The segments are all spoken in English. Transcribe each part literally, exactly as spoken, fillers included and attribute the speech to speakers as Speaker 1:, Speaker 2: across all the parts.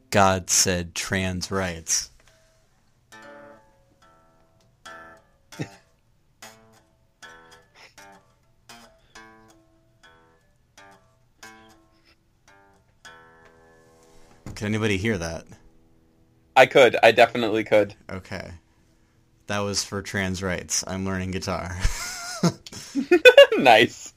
Speaker 1: God said trans rights. Can anybody hear that?
Speaker 2: I could. I definitely could.
Speaker 1: Okay. That was for trans rights. I'm learning guitar.
Speaker 2: Nice.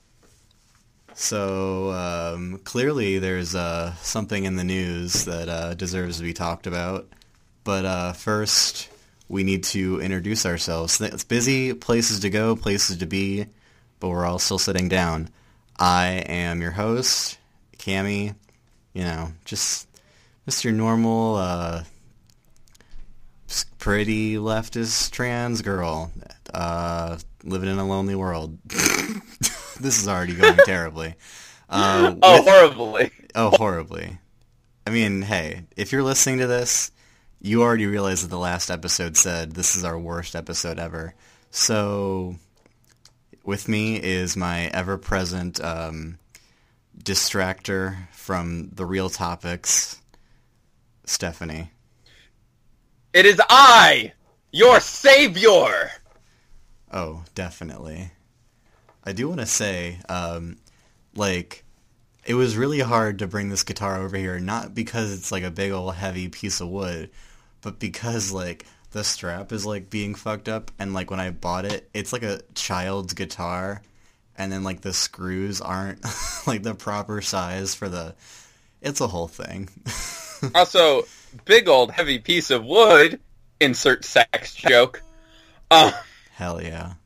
Speaker 1: So, um, clearly there's uh, something in the news that uh, deserves to be talked about. But uh, first, we need to introduce ourselves. It's busy, places to go, places to be, but we're all still sitting down. I am your host, Cammy. You know, just, just your normal, uh, pretty leftist trans girl, uh, living in a lonely world. This is already going terribly. Uh,
Speaker 2: oh,
Speaker 1: with,
Speaker 2: horribly.
Speaker 1: Oh, horribly. I mean, hey, if you're listening to this, you already realize that the last episode said this is our worst episode ever. So, with me is my ever-present um, distractor from the real topics, Stephanie.
Speaker 2: It is I, your savior!
Speaker 1: Oh, definitely. I do want to say, um, like, it was really hard to bring this guitar over here, not because it's, like, a big old heavy piece of wood, but because, like, the strap is, like, being fucked up, and, like, when I bought it, it's, like, a child's guitar, and then, like, the screws aren't, like, the proper size for the... It's a whole thing.
Speaker 2: Also, big old heavy piece of wood, insert sex joke. Uh,
Speaker 1: Hell yeah.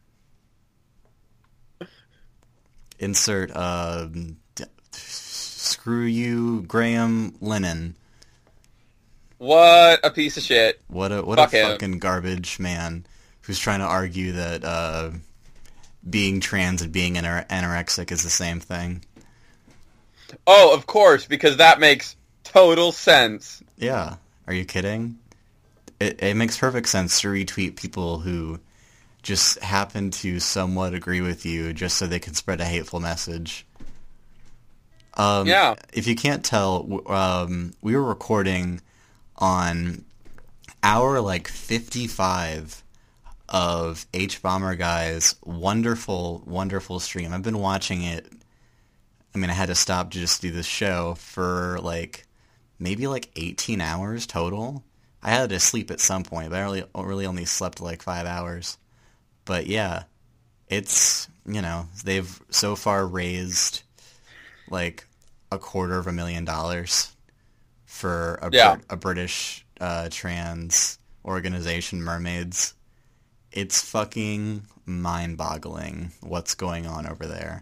Speaker 1: Insert, uh, d- screw you, Graham Lennon.
Speaker 2: What a piece of shit.
Speaker 1: What a what
Speaker 2: Fuck
Speaker 1: a
Speaker 2: him.
Speaker 1: fucking garbage man who's trying to argue that uh, being trans and being anor- anorexic is the same thing.
Speaker 2: Oh, of course, because that makes total sense.
Speaker 1: Yeah. Are you kidding? It it makes perfect sense to retweet people who just happen to somewhat agree with you just so they can spread a hateful message. Um,
Speaker 2: Yeah.
Speaker 1: If you can't tell, w- um, we were recording on hour, like, fifty-five of H Bomber Guy's wonderful, wonderful stream. I've been watching it. I mean, I had to stop to just do this show for, like, maybe, like, eighteen hours total. I had to sleep at some point, but I really, really only slept, like, five hours. But yeah, it's, you know, they've so far raised like a quarter of a million dollars for a,
Speaker 2: Yeah.
Speaker 1: Brit- a British uh, trans organization, Mermaids. It's fucking mind-boggling what's going on over there.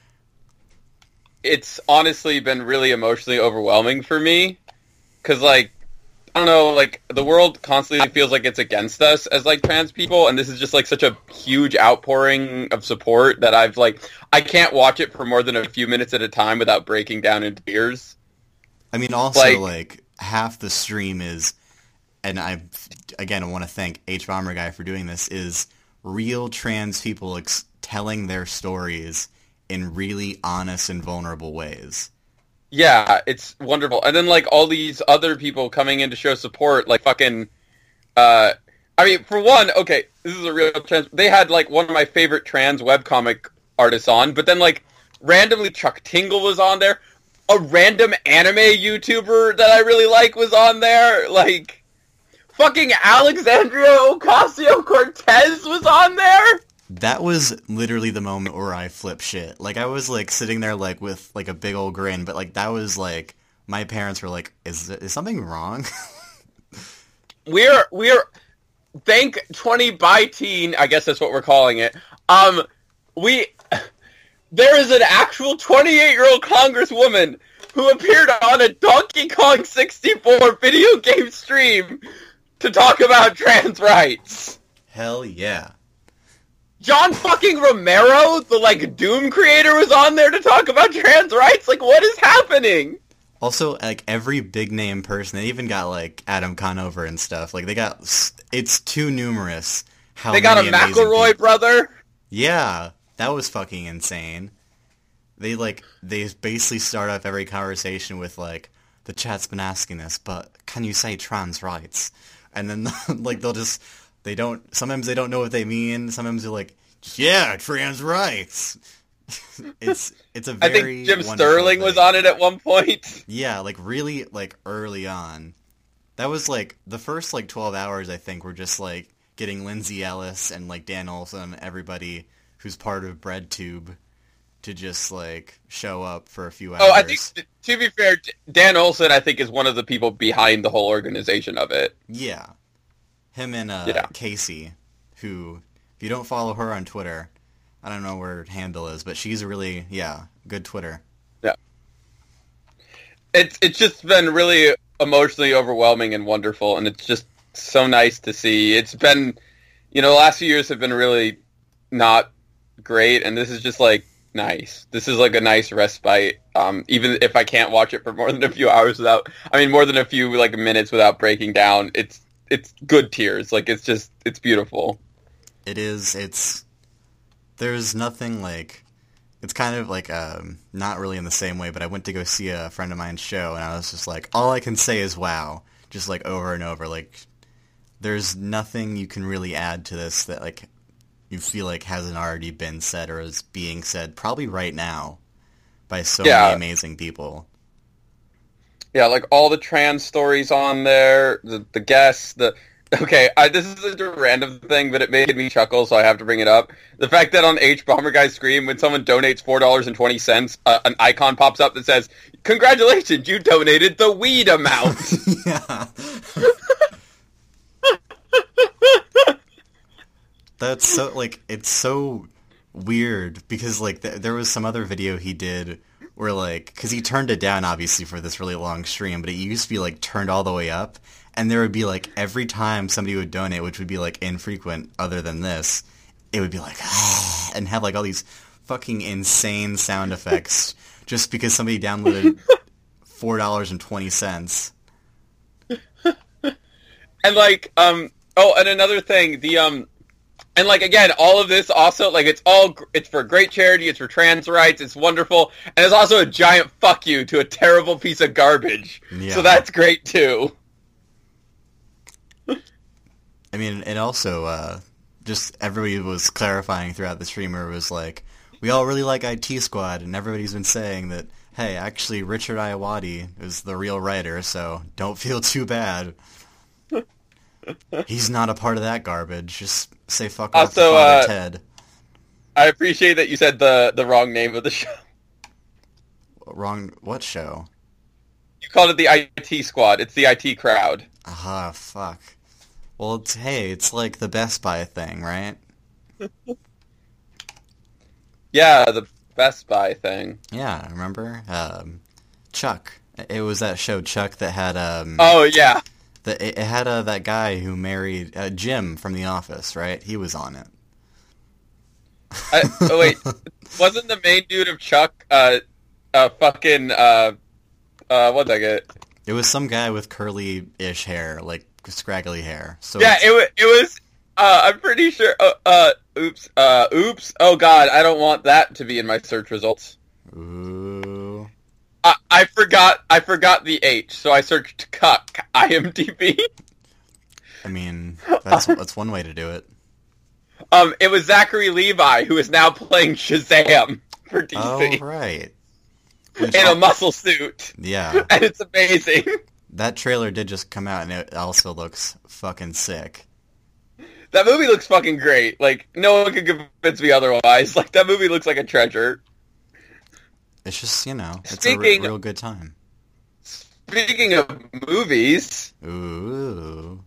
Speaker 2: It's honestly been really emotionally overwhelming for me, because, like, I don't know, like, the world constantly feels like it's against us as, like, trans people, and this is just, like, such a huge outpouring of support that I've, like, I can't watch it for more than a few minutes at a time without breaking down into tears.
Speaker 1: I mean, also,
Speaker 2: Like-
Speaker 1: like, half the stream is, and I, again, I want to thank H Bomber Guy for doing this, is real trans people ex- telling their stories in really honest and vulnerable ways.
Speaker 2: Yeah, it's wonderful. And then, like, all these other people coming in to show support, like, fucking, uh, I mean, for one, okay, this is a real trans, they had, like, one of my favorite trans webcomic artists on, but then, like, randomly Chuck Tingle was on there, a random anime YouTuber that I really like was on there, like, fucking Alexandria Ocasio-Cortez was on there!
Speaker 1: That was literally the moment where I flipped shit. Like, I was, like, sitting there, like, with, like, a big old grin, but, like, that was, like, my parents were like, is is something wrong?
Speaker 2: We're, we're, thank twenty by teen, I guess that's what we're calling it, um, we, there is an actual twenty-eight-year-old congresswoman who appeared on a Donkey Kong sixty-four video game stream to talk about trans rights.
Speaker 1: Hell yeah.
Speaker 2: John fucking Romero, the, like, Doom creator, was on there to talk about trans rights? Like, what is happening?
Speaker 1: Also, like, every big name person, they even got, like, Adam Conover and stuff. Like, they got, it's too numerous how
Speaker 2: They got a
Speaker 1: many amazing
Speaker 2: McElroy
Speaker 1: people-
Speaker 2: brother.
Speaker 1: Yeah, that was fucking insane. They, like, they basically start off every conversation with, like, the chat's been asking this, but can you say trans rights? And then like they'll just they don't sometimes they don't know what they mean. Sometimes they're like, yeah, trans rights. it's it's a very
Speaker 2: I think Jim
Speaker 1: wonderful
Speaker 2: Sterling
Speaker 1: thing.
Speaker 2: was on it at one point.
Speaker 1: Yeah, like really like early on. That was like the first like twelve hours I think were just like getting Lindsay Ellis and like Dan Olson, everybody who's part of BreadTube, to just like show up for a few hours.
Speaker 2: Oh, I think to be fair, Dan Olson I think is one of the people behind the whole organization of it.
Speaker 1: Yeah. Him and uh,
Speaker 2: yeah.
Speaker 1: Casey, who, if you don't follow her on Twitter, I don't know where her handle is, but she's a really, yeah, good Twitter.
Speaker 2: Yeah. It's it's just been really emotionally overwhelming and wonderful, and it's just so nice to see. It's been, you know, the last few years have been really not great, and this is just, like, nice. This is, like, a nice respite, um, even if I can't watch it for more than a few hours without, I mean, more than a few, like, minutes without breaking down. It's, it's good tears. Like, it's just, it's beautiful.
Speaker 1: It is, it's... There's nothing like, it's kind of like, um, not really in the same way, but I went to go see a friend of mine's show, and I was just like, all I can say is wow, just like over and over. Like, there's nothing you can really add to this that like you feel like hasn't already been said or is being said probably right now by so
Speaker 2: yeah.
Speaker 1: many amazing people.
Speaker 2: Yeah, like all the trans stories on there, the the guests, the... Okay, I, this is a random thing, but it made me chuckle, so I have to bring it up. The fact that on H Bomber Guy's screen, when someone donates four dollars and twenty cents, uh, an icon pops up that says, "Congratulations, you donated the weed amount."
Speaker 1: Yeah. That's so, like, it's so weird, because, like, th- there was some other video he did where, like, because he turned it down, obviously, for this really long stream, but it used to be, like, turned all the way up. And there would be, like, every time somebody would donate, which would be, like, infrequent other than this, it would be like, ah, and have, like, all these fucking insane sound effects just because somebody downloaded four dollars and twenty cents.
Speaker 2: And, like, um, oh, and another thing, the, um, and, like, again, all of this also, like, it's all, it's for great charity, it's for trans rights, it's wonderful, and it's also a giant fuck you to a terrible piece of garbage.
Speaker 1: Yeah.
Speaker 2: So that's great, too.
Speaker 1: I mean, and also, uh, just everybody was clarifying throughout the streamer was like, we all really like I T Squad, and everybody's been saying that, hey, actually, Richard Iowati is the real writer, so don't feel too bad. He's not a part of that garbage. Just say fuck off to
Speaker 2: Also,
Speaker 1: Father
Speaker 2: uh,
Speaker 1: Ted.
Speaker 2: I appreciate that you said the, the wrong name of the show.
Speaker 1: Wrong, what show?
Speaker 2: You called it the I T Squad. It's the I T crowd.
Speaker 1: Aha, fuck. Well, it's, hey, it's like the Best Buy thing, right?
Speaker 2: Yeah, the Best Buy thing.
Speaker 1: Yeah, remember? Um, Chuck. It was that show, Chuck, that had, um...
Speaker 2: Oh, yeah.
Speaker 1: The, it had uh, that guy who married uh, Jim from The Office, right? He was on it.
Speaker 2: I, oh, wait. Wasn't the main dude of Chuck, uh, uh, fucking, uh, uh, what'd I get?
Speaker 1: It was some guy with curly-ish hair, like, scraggly hair. So
Speaker 2: Yeah,
Speaker 1: it's-
Speaker 2: it was, it was, uh, I'm pretty sure, uh, uh, oops, uh, oops. Oh, God, I don't want that to be in my search results.
Speaker 1: Ooh.
Speaker 2: I, I forgot, I forgot the H, so I searched cuck, I M D B.
Speaker 1: I mean, that's that's one way to do it.
Speaker 2: Um, it was Zachary Levi, who is now playing Shazam for D C.
Speaker 1: Oh, right.
Speaker 2: In a muscle suit.
Speaker 1: Yeah.
Speaker 2: And it's amazing.
Speaker 1: That trailer did just come out, and it also looks fucking sick.
Speaker 2: That movie looks fucking great. Like, no one can convince me otherwise. Like, that movie looks like a treasure.
Speaker 1: It's just, you know, it's
Speaker 2: Speaking-
Speaker 1: a re- real good time.
Speaker 2: Speaking of movies,
Speaker 1: Ooh.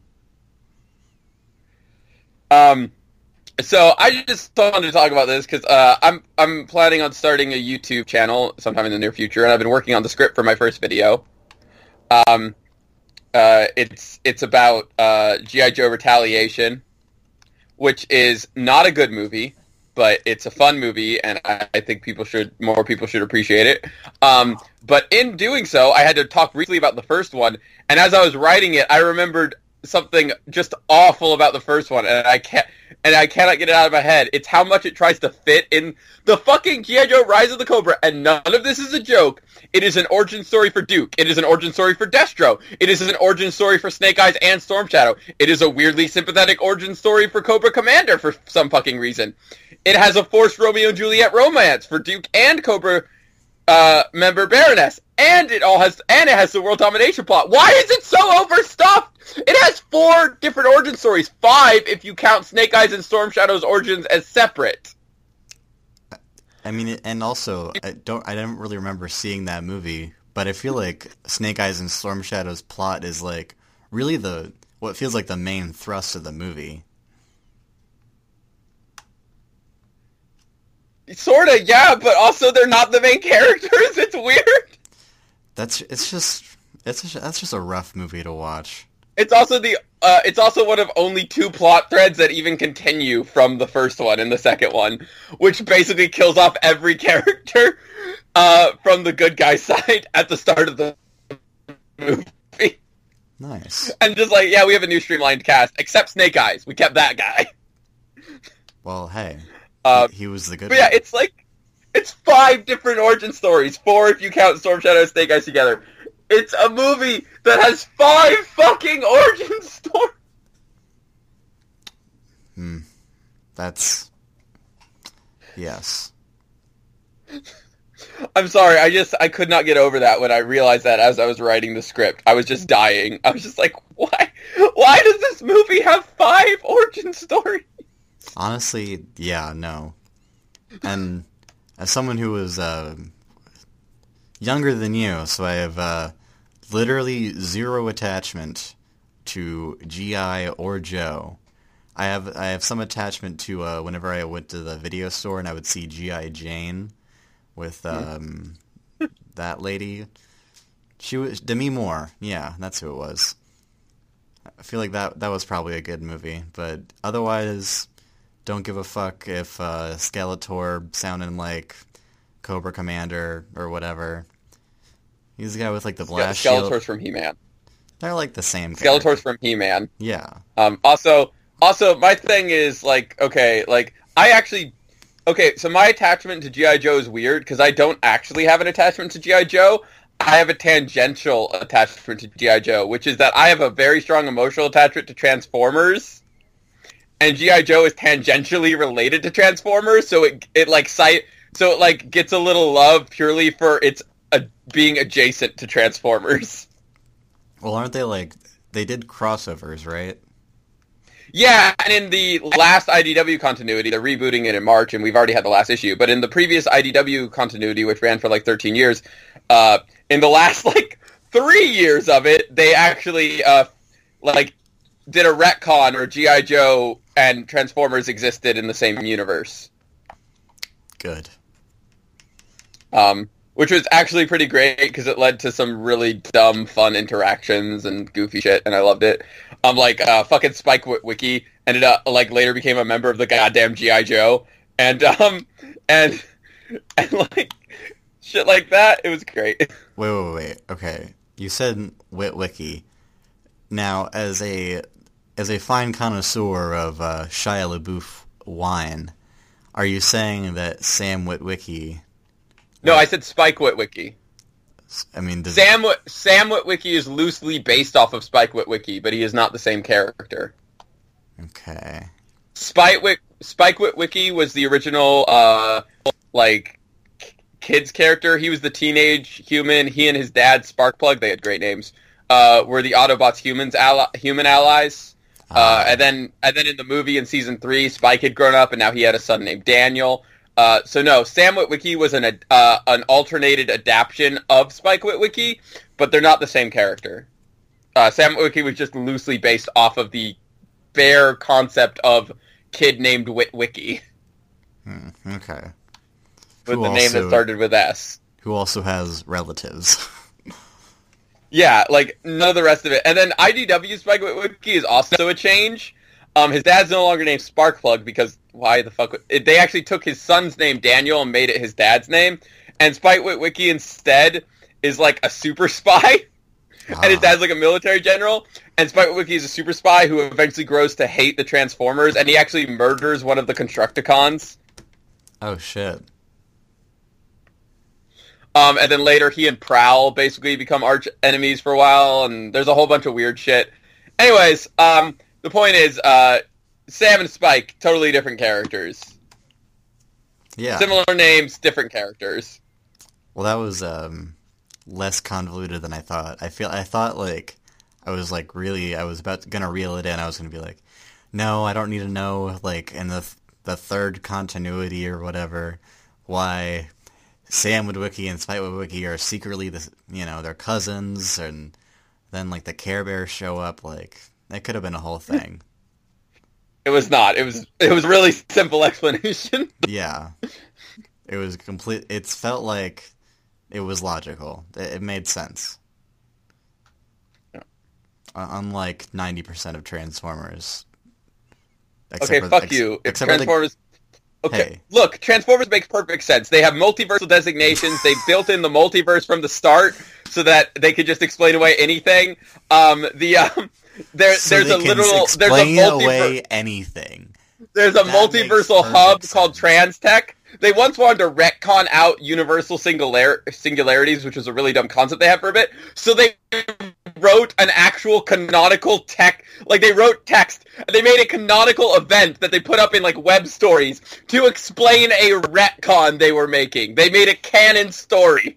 Speaker 2: um, so I just wanted to talk about this because uh, I'm I'm planning on starting a YouTube channel sometime in the near future, and I've been working on the script for my first video. Um, uh, it's it's about uh, G I. Joe Retaliation, which is not a good movie, but it's a fun movie, and I, I think people should more people should appreciate it. Um, but in doing so, I had to talk briefly about the first one, and as I was writing it, I remembered something just awful about the first one, and I can't, and I cannot get it out of my head. It's how much it tries to fit in the fucking G I. Joe Rise of the Cobra, and none of this is a joke. It is an origin story for Duke. It is an origin story for Destro. It is an origin story for Snake Eyes and Storm Shadow. It is a weirdly sympathetic origin story for Cobra Commander for some fucking reason. It has a forced Romeo and Juliet romance for Duke and Cobra uh, member Baroness, and it all has, and it has the world domination plot. Why is it so overstuffed? It has four different origin stories, five if you count Snake Eyes and Storm Shadow's origins as separate.
Speaker 1: I mean, and also, I don't, I don't really remember seeing that movie, but I feel like Snake Eyes and Storm Shadow's plot is like really the what feels like the main thrust of the movie.
Speaker 2: Sorta, yeah, but also they're not the main characters. It's weird.
Speaker 1: That's it's just it's just, that's just a rough movie to watch.
Speaker 2: It's also the uh, it's also one of only two plot threads that even continue from the first one and the second one, which basically kills off every character uh, from the good guy side at the start of the movie.
Speaker 1: Nice.
Speaker 2: And just like, yeah, we have a new streamlined cast, except Snake Eyes. We kept that guy.
Speaker 1: Well, hey,
Speaker 2: uh,
Speaker 1: he, he was the good.
Speaker 2: But yeah, it's like it's five different origin stories, four if you count Storm Shadow and Snake Eyes together. It's a movie that has five fucking origin stories.
Speaker 1: Hmm. That's... Yes.
Speaker 2: I'm sorry, I just, I could not get over that when I realized that as I was writing the script. I was just dying. I was just like, why? Why does this movie have five origin stories?
Speaker 1: Honestly, yeah, no. And as someone who was, uh... younger than you, so I have uh, literally zero attachment to G I or Joe. I have I have some attachment to uh, whenever I went to the video store and I would see G I Jane with um, that lady. She was Demi Moore. Yeah, that's who it was. I feel like that that was probably a good movie, but otherwise, don't give a fuck if uh, Skeletor sounded like Cobra Commander or whatever. He's the guy with like the blast
Speaker 2: Skeletor's
Speaker 1: shield.
Speaker 2: from He-Man.
Speaker 1: They're like the same.
Speaker 2: Skeletor's
Speaker 1: character.
Speaker 2: from He-Man.
Speaker 1: Yeah.
Speaker 2: Um. Also, also, my thing is like, okay, like I actually, okay, so my attachment to G I. Joe is weird because I don't actually have an attachment to G I. Joe. I have a tangential attachment to G I. Joe, which is that I have a very strong emotional attachment to Transformers. And G I. Joe is tangentially related to Transformers, so it it like site so it like gets a little love purely for its uh, being adjacent to Transformers.
Speaker 1: Well, aren't they like they did crossovers, right?
Speaker 2: Yeah, and in the last I D W continuity, they're rebooting it in March, and we've already had the last issue. But in the previous I D W continuity, which ran for like thirteen years, uh, in the last like three years of it, they actually uh, like did a retcon where G I. Joe and Transformers existed in the same universe.
Speaker 1: Good.
Speaker 2: Um, which was actually pretty great because it led to some really dumb, fun interactions and goofy shit, and I loved it. Um, like uh, fucking Spike Witwicky ended up like later became a member of the goddamn G I. Joe, and um, and and like shit like that. It was great.
Speaker 1: Wait, wait, wait. Okay, you said Witwicky. Now, as a as a fine connoisseur of uh, Shia LaBeouf wine, are you saying that Sam Witwicky?
Speaker 2: No, I said Spike Witwicky.
Speaker 1: I mean, does
Speaker 2: Sam Sam Witwicky is loosely based off of Spike Witwicky, but he is not the same character.
Speaker 1: Okay.
Speaker 2: Spike Wit Spike Witwicky was the original, uh, like kids character. He was the teenage human. He and his dad Sparkplug, they had great names. Uh, were the Autobots humans ally human allies? Uh, uh, and then and then in the movie in season three, Spike had grown up, and now he had a son named Daniel. Uh, so no, Sam Witwicky was an uh, an alternated adaptation of Spike Witwicky, but they're not the same character. Uh, Sam Witwicky was just loosely based off of the bare concept of kid named Witwicky.
Speaker 1: Hmm, okay.
Speaker 2: With
Speaker 1: Who
Speaker 2: the name
Speaker 1: also-
Speaker 2: that started with S.
Speaker 1: Who also has relatives.
Speaker 2: Yeah, like none of the rest of it. And then I D W Spike Witwicky is also a change. Um, his dad's no longer named Sparkplug because why the fuck? Would, it, they actually took his son's name Daniel and made it his dad's name. And Spike Witwicky instead is like a super spy. and his
Speaker 1: Ah.
Speaker 2: dad's like a military general, and Spike Witwicky is a super spy who eventually grows to hate the Transformers, and he actually murders one of the Constructicons.
Speaker 1: Oh shit.
Speaker 2: Um, and then later he and Prowl basically become arch enemies for a while, and there's a whole bunch of weird shit. Anyways, um, the point is, uh, Sam and Spike, totally different characters.
Speaker 1: Yeah.
Speaker 2: Similar names, different characters.
Speaker 1: Well, that was um, less convoluted than I thought. I feel I thought like I was like really I was about to, gonna reel it in. I was gonna be like, no, I don't need to know like in the the third continuity or whatever why Sam Witwicky and Spike Witwicky are secretly the you know they're cousins, and then like the Care Bears show up. Like that could have been a whole thing.
Speaker 2: It was not. It was it was really simple explanation.
Speaker 1: Yeah, it was complete. It felt like it was logical. It, it made sense.
Speaker 2: Yeah.
Speaker 1: Uh, unlike ninety percent of Transformers. Except
Speaker 2: Okay,
Speaker 1: for-
Speaker 2: fuck
Speaker 1: ex-
Speaker 2: you. If
Speaker 1: except for the-
Speaker 2: Transformers... Okay,
Speaker 1: Hey.
Speaker 2: look, Transformers makes perfect sense. They have multiversal designations. They built in the multiverse from the start so that they could just explain away anything. Um, the um, there,
Speaker 1: so
Speaker 2: there's
Speaker 1: they
Speaker 2: a
Speaker 1: can
Speaker 2: literal, there's a
Speaker 1: explain
Speaker 2: multiverse.
Speaker 1: away anything.
Speaker 2: There's a
Speaker 1: That
Speaker 2: multiversal
Speaker 1: makes
Speaker 2: hub
Speaker 1: perfect
Speaker 2: called
Speaker 1: sense.
Speaker 2: TransTech. They once wanted to retcon out universal singular- singularities, which was a really dumb concept they had for a bit. So they wrote an actual canonical tech, like they wrote text, and they made a canonical event that they put up in like web stories to explain a retcon they were making. They made a canon story.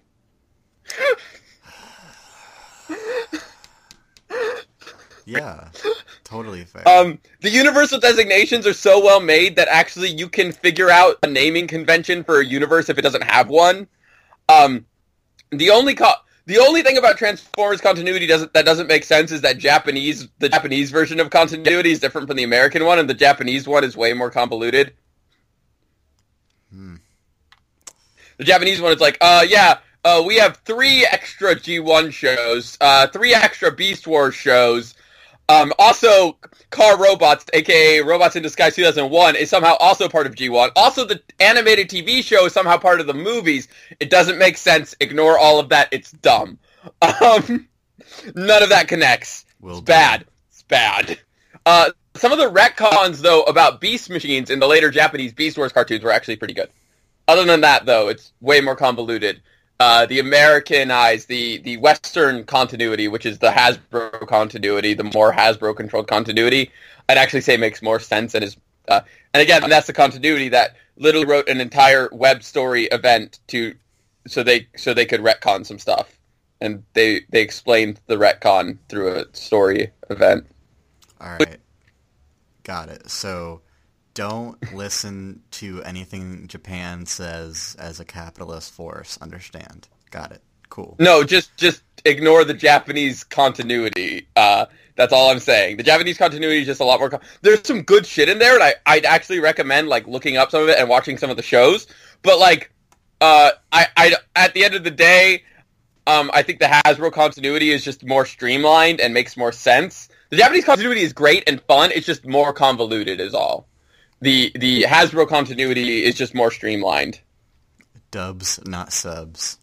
Speaker 1: Yeah, totally fair.
Speaker 2: Um, the universal designations are so well made that actually you can figure out a naming convention for a universe if it doesn't have one. Um, the only co- the only thing about Transformers continuity doesn't that doesn't make sense is that Japanese the Japanese version of continuity is different from the American one, and the Japanese one is way more convoluted.
Speaker 1: Hmm.
Speaker 2: The Japanese one is like, uh, yeah, uh, we have three extra G one shows, uh, three extra Beast Wars shows. Um, also, Car Robots, aka Robots in Disguise two thousand one, is somehow also part of G one. Also, the animated T V show is somehow part of the movies. It doesn't make sense. Ignore all of that. It's dumb. Um, none of that connects.
Speaker 1: Will
Speaker 2: It's
Speaker 1: do.
Speaker 2: bad. It's bad. Uh, some of the retcons, though, about Beast Machines in the later Japanese Beast Wars cartoons were actually pretty good. Other than that, though, it's way more convoluted. Uh, the Americanized, the, the Western continuity, which is the Hasbro continuity, the more Hasbro-controlled continuity, I'd actually say makes more sense and is... Uh, and again, that's the continuity that literally wrote an entire web story event to so they so they could retcon some stuff. And they, they explained the retcon through a story event.
Speaker 1: All right. Got it. So don't listen to anything Japan says as a capitalist force. Understand. Got it. Cool.
Speaker 2: No, just just ignore the Japanese continuity. Uh, that's all I'm saying. The Japanese continuity is just a lot more... Com- There's some good shit in there, and I, I'd actually recommend like looking up some of it and watching some of the shows. But like, uh, I, I, at the end of the day, um, I think the Hasbro continuity is just more streamlined and makes more sense. The Japanese continuity is great and fun. It's just more convoluted, is all. The the Hasbro continuity is just more streamlined.
Speaker 1: Dubs, not subs.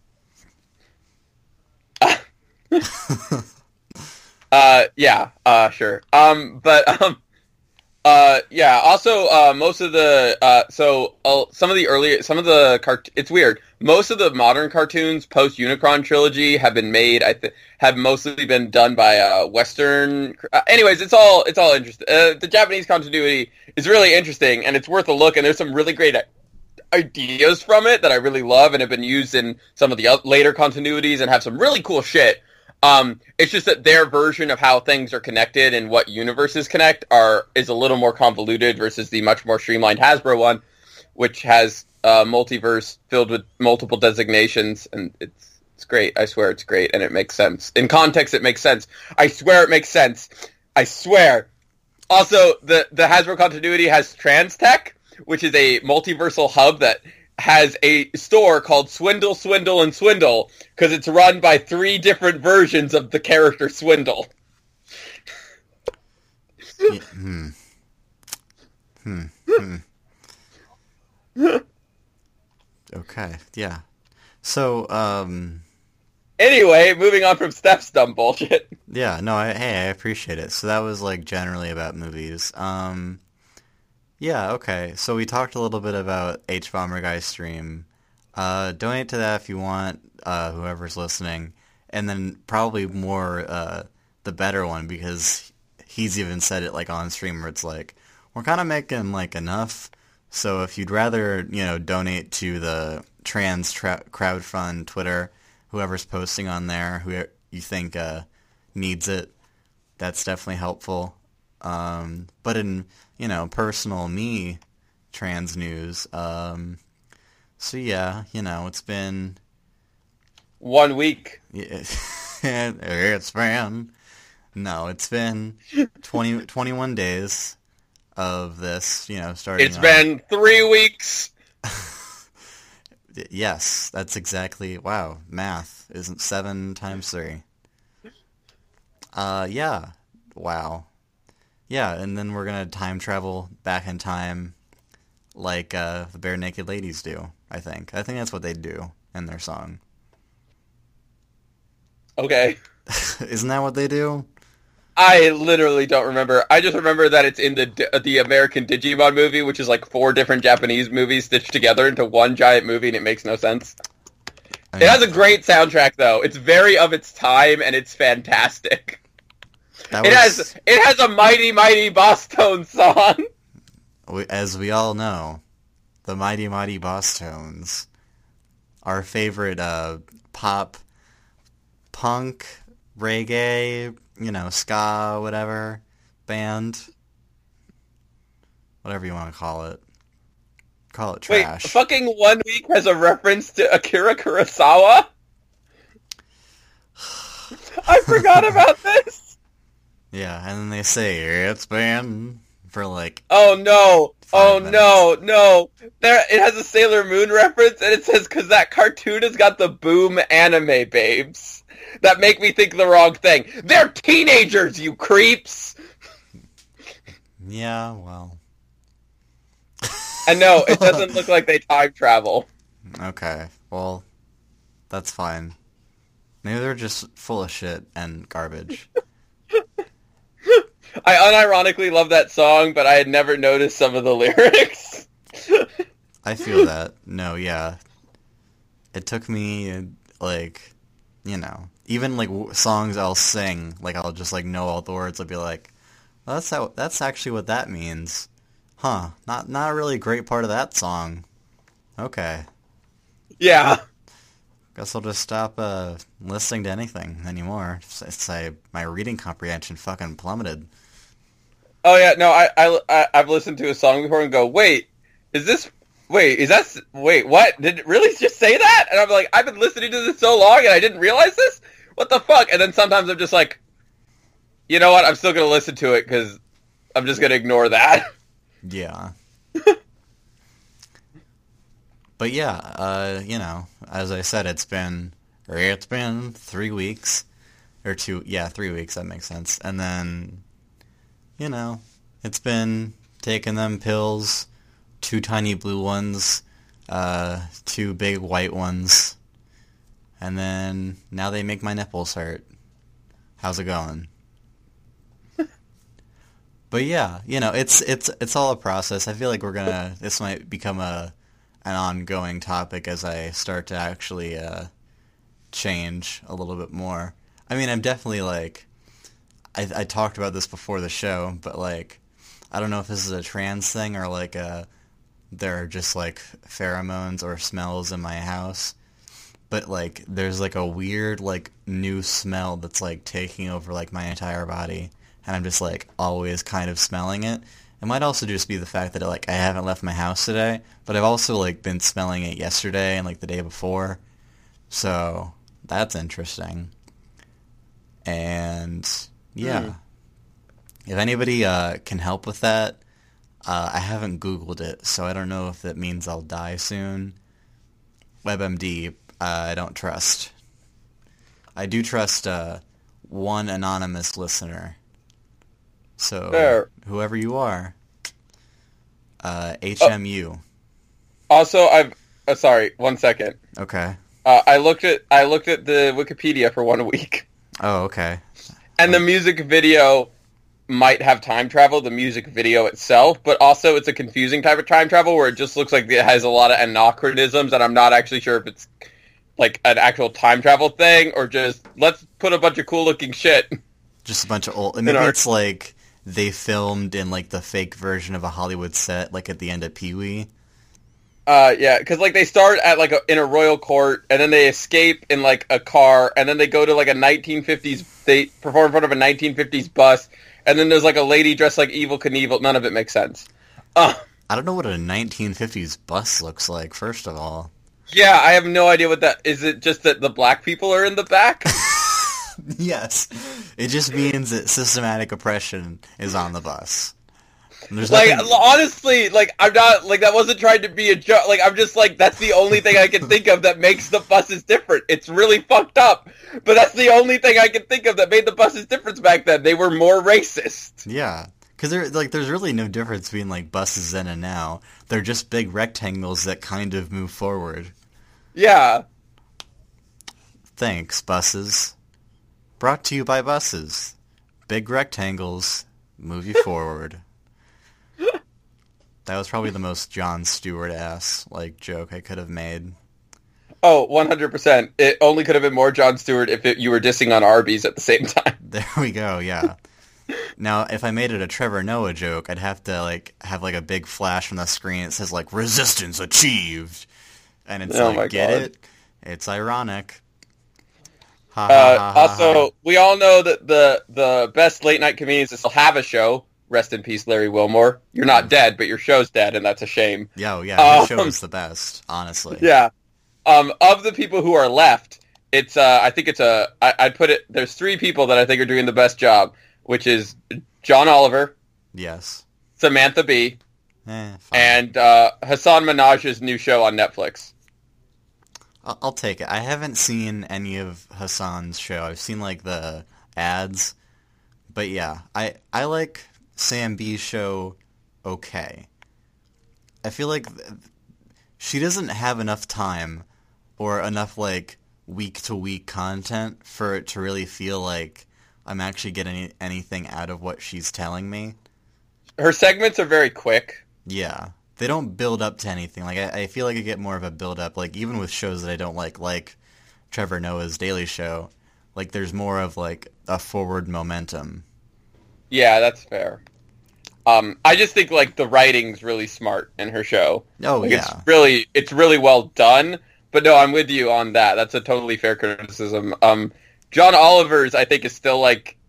Speaker 2: Uh, yeah, uh, sure. Um, but, um, uh, yeah, also, uh, most of the, uh, so, uh, some of the early, some of the cart, it's weird. Most of the modern cartoons post-Unicron trilogy have been made, I think, have mostly been done by, uh, Western, uh, anyways, it's all, it's all interesting. Uh, the Japanese continuity is really interesting, and it's worth a look, and there's some really great ideas from it that I really love and have been used in some of the later continuities and have some really cool shit. Um, it's just that their version of how things are connected and what universes connect are is a little more convoluted versus the much more streamlined Hasbro one, which has a multiverse filled with multiple designations, and it's it's great. I swear it's great, and it makes sense. In context, it makes sense. I swear it makes sense. I swear. Also, the, the Hasbro continuity has TransTech, which is a multiversal hub that has a store called Swindle, Swindle, and Swindle, because it's run by three different versions of the character Swindle.
Speaker 1: Yeah, hmm. Hmm. Hmm. Okay. Yeah. So, um,
Speaker 2: Anyway, moving on from Steph's dumb bullshit.
Speaker 1: Yeah, no, I, hey, I appreciate it. So that was like generally about movies. Um, yeah, okay. So we talked a little bit about H Bomber Guy stream. Uh, donate to that if you want, uh, whoever's listening, and then probably more uh, the better one because he's even said it like on stream where it's like we're kind of making like enough. So if you'd rather you know donate to the trans tra- crowdfund Twitter, whoever's posting on there, who you think uh, needs it, that's definitely helpful. Um, but in you know personal me trans news. Um, So yeah, you know, it's been
Speaker 2: one week.
Speaker 1: Yeah, it's been no, it's been twenty, twenty-one days of this. You know, starting.
Speaker 2: It's on. been three weeks.
Speaker 1: Yes, that's exactly. Wow, math isn't seven times three. Uh, yeah, wow, yeah, and then we're gonna time travel back in time, like uh, the Bare Naked Ladies do. I think. I think that's what they do in their song.
Speaker 2: Okay.
Speaker 1: Isn't that what they do?
Speaker 2: I literally don't remember. I just remember that it's in the the American Digimon movie, which is like four different Japanese movies stitched together into one giant movie, and it makes no sense. I mean, it has a great soundtrack, though. It's very of its time, and it's fantastic. That was... It has it has a Mighty Mighty Boss Tone song.
Speaker 1: As we all know, the Mighty Mighty Boss Tones, our favorite uh, pop, punk, reggae, you know, ska, whatever, band, whatever you want to call it. Call it trash.
Speaker 2: Wait, fucking One Week has a reference to Akira Kurosawa? I forgot about this!
Speaker 1: Yeah, and then they say, it's been for like...
Speaker 2: Oh no! Oh minutes. no, no! There, it has a Sailor Moon reference, and it says, "Cause that cartoon has got the boom anime babes that make me think the wrong thing." They're teenagers, you creeps.
Speaker 1: Yeah, well.
Speaker 2: And no, it doesn't look like they time travel.
Speaker 1: Okay, well, that's fine. Maybe they're just full of shit and garbage.
Speaker 2: I unironically love that song, but I had never noticed some of the lyrics.
Speaker 1: I feel that. No, yeah. It took me, like, you know, even, like, w- songs I'll sing, like, I'll just, like, know all the words. I'll be like, well, that's how, that's actually what that means. Huh. Not, not a really great part of that song. Okay.
Speaker 2: Yeah.
Speaker 1: Guess I'll just stop, uh, listening to anything anymore. Say, my reading comprehension fucking plummeted.
Speaker 2: Oh yeah, no, I, I, I've listened to a song before and go, wait, is this, wait, is that, wait, what? Did it really just say that? And I'm like, I've been listening to this so long and I didn't realize this? What the fuck? And then sometimes I'm just like, you know what, I'm still going to listen to it because I'm just going to ignore that.
Speaker 1: Yeah. But yeah, uh, you know, as I said, it's been, it's been three weeks, or two, yeah, three weeks, that makes sense. And then, you know, it's been taking them pills, two tiny blue ones, uh, two big white ones, and then now they make my nipples hurt. How's it going? But yeah, you know, it's it's it's all a process. I feel like we're gonna, this might become a an ongoing topic as I start to actually uh, change a little bit more. I mean, I'm definitely like, I, I talked about this before the show, but like, I don't know if this is a trans thing or like a, there are just like pheromones or smells in my house, but like there's like a weird like new smell that's like taking over like my entire body, and I'm just like always kind of smelling it. It might also just be the fact that like I haven't left my house today, but I've also like been smelling it yesterday and like the day before, so that's interesting. And yeah, mm. if anybody uh, can help with that, uh, I haven't Googled it, so I don't know if that means I'll die soon. WebMD, uh, I don't trust. I do trust uh, one anonymous listener. So, Fair. Whoever you are, uh, H M U.
Speaker 2: Uh, also, I've... Uh, sorry, one second.
Speaker 1: Okay.
Speaker 2: Uh, I looked at I looked at the Wikipedia for one week,
Speaker 1: Oh, okay.
Speaker 2: and the music video might have time travel, the music video itself, but also it's a confusing type of time travel where it just looks like it has a lot of anachronisms, and I'm not actually sure if it's like an actual time travel thing or just let's put a bunch of cool looking shit.
Speaker 1: Just a bunch of old. Maybe it's like they filmed in like the fake version of a Hollywood set, like at the end of Pee-wee.
Speaker 2: Uh, yeah, because like they start at like a, in a royal court, and then they escape in like a car, and then they go to like a nineteen fifties. They perform in front of a nineteen fifties bus, and then there's like a lady dressed like Evel Knievel. None of it makes sense. Uh,
Speaker 1: I don't know what a nineteen fifties bus looks like. First of all,
Speaker 2: yeah, I have no idea what that is. It just that the black people are in the back?
Speaker 1: yes, it just means that systematic oppression is on the bus. There's
Speaker 2: like
Speaker 1: nothing...
Speaker 2: honestly, like I'm not like that wasn't trying to be a joke. Like I'm just like that's the only thing I can think of that makes the buses different. It's really fucked up, but that's the only thing I can think of that made the buses different back then. They were more racist.
Speaker 1: Yeah, because there like there's really no difference between like buses then and now. They're just big rectangles that kind of move forward.
Speaker 2: Yeah.
Speaker 1: Thanks, buses. Brought to you by buses. Big rectangles move you forward. That was probably the most Jon Stewart-ass, like, joke I could have made.
Speaker 2: Oh, one hundred percent. It only could have been more Jon Stewart if it, you were dissing on Arby's at the same time.
Speaker 1: There we go, yeah. Now, if I made it a Trevor Noah joke, I'd have to, like, have, like, a big flash on the screen that says, like, resistance achieved. And it's
Speaker 2: oh
Speaker 1: like,
Speaker 2: my
Speaker 1: get
Speaker 2: God.
Speaker 1: it? It's ironic. Ha,
Speaker 2: Uh,
Speaker 1: ha, ha, ha,
Speaker 2: also,
Speaker 1: ha.
Speaker 2: we all know that the, the best late-night comedians that still have a show, rest in peace, Larry Wilmore. You're not dead, but your show's dead, and that's a shame.
Speaker 1: Yo, yeah, his
Speaker 2: Um,
Speaker 1: show is the best, honestly.
Speaker 2: Yeah. Um, of the people who are left, it's, uh, I think it's a, I, I'd put it, there's three people that I think are doing the best job, which is John Oliver,
Speaker 1: Yes.
Speaker 2: Samantha Bee,
Speaker 1: Eh, fine.
Speaker 2: and uh, Hassan Minaj's new show on Netflix.
Speaker 1: I'll, I'll take it. I haven't seen any of Hassan's show. I've seen, like, the ads. But yeah, I, I like Sam B's show okay. I feel like th- she doesn't have enough time or enough, like, week-to-week content for it to really feel like I'm actually getting any- anything out of what she's telling me.
Speaker 2: Her segments are very quick.
Speaker 1: Yeah. They don't build up to anything. Like, I, I feel like I get more of a build-up, like, even with shows that I don't like, like Trevor Noah's Daily Show. Like, there's more of, like, a forward momentum.
Speaker 2: Yeah, that's fair. Um, I just think like the writing's really smart in her show.
Speaker 1: Oh,
Speaker 2: like,
Speaker 1: yeah.
Speaker 2: It's really, it's really well done. But no, I'm with you on that. That's a totally fair criticism. Um, John Oliver's, I think, is still like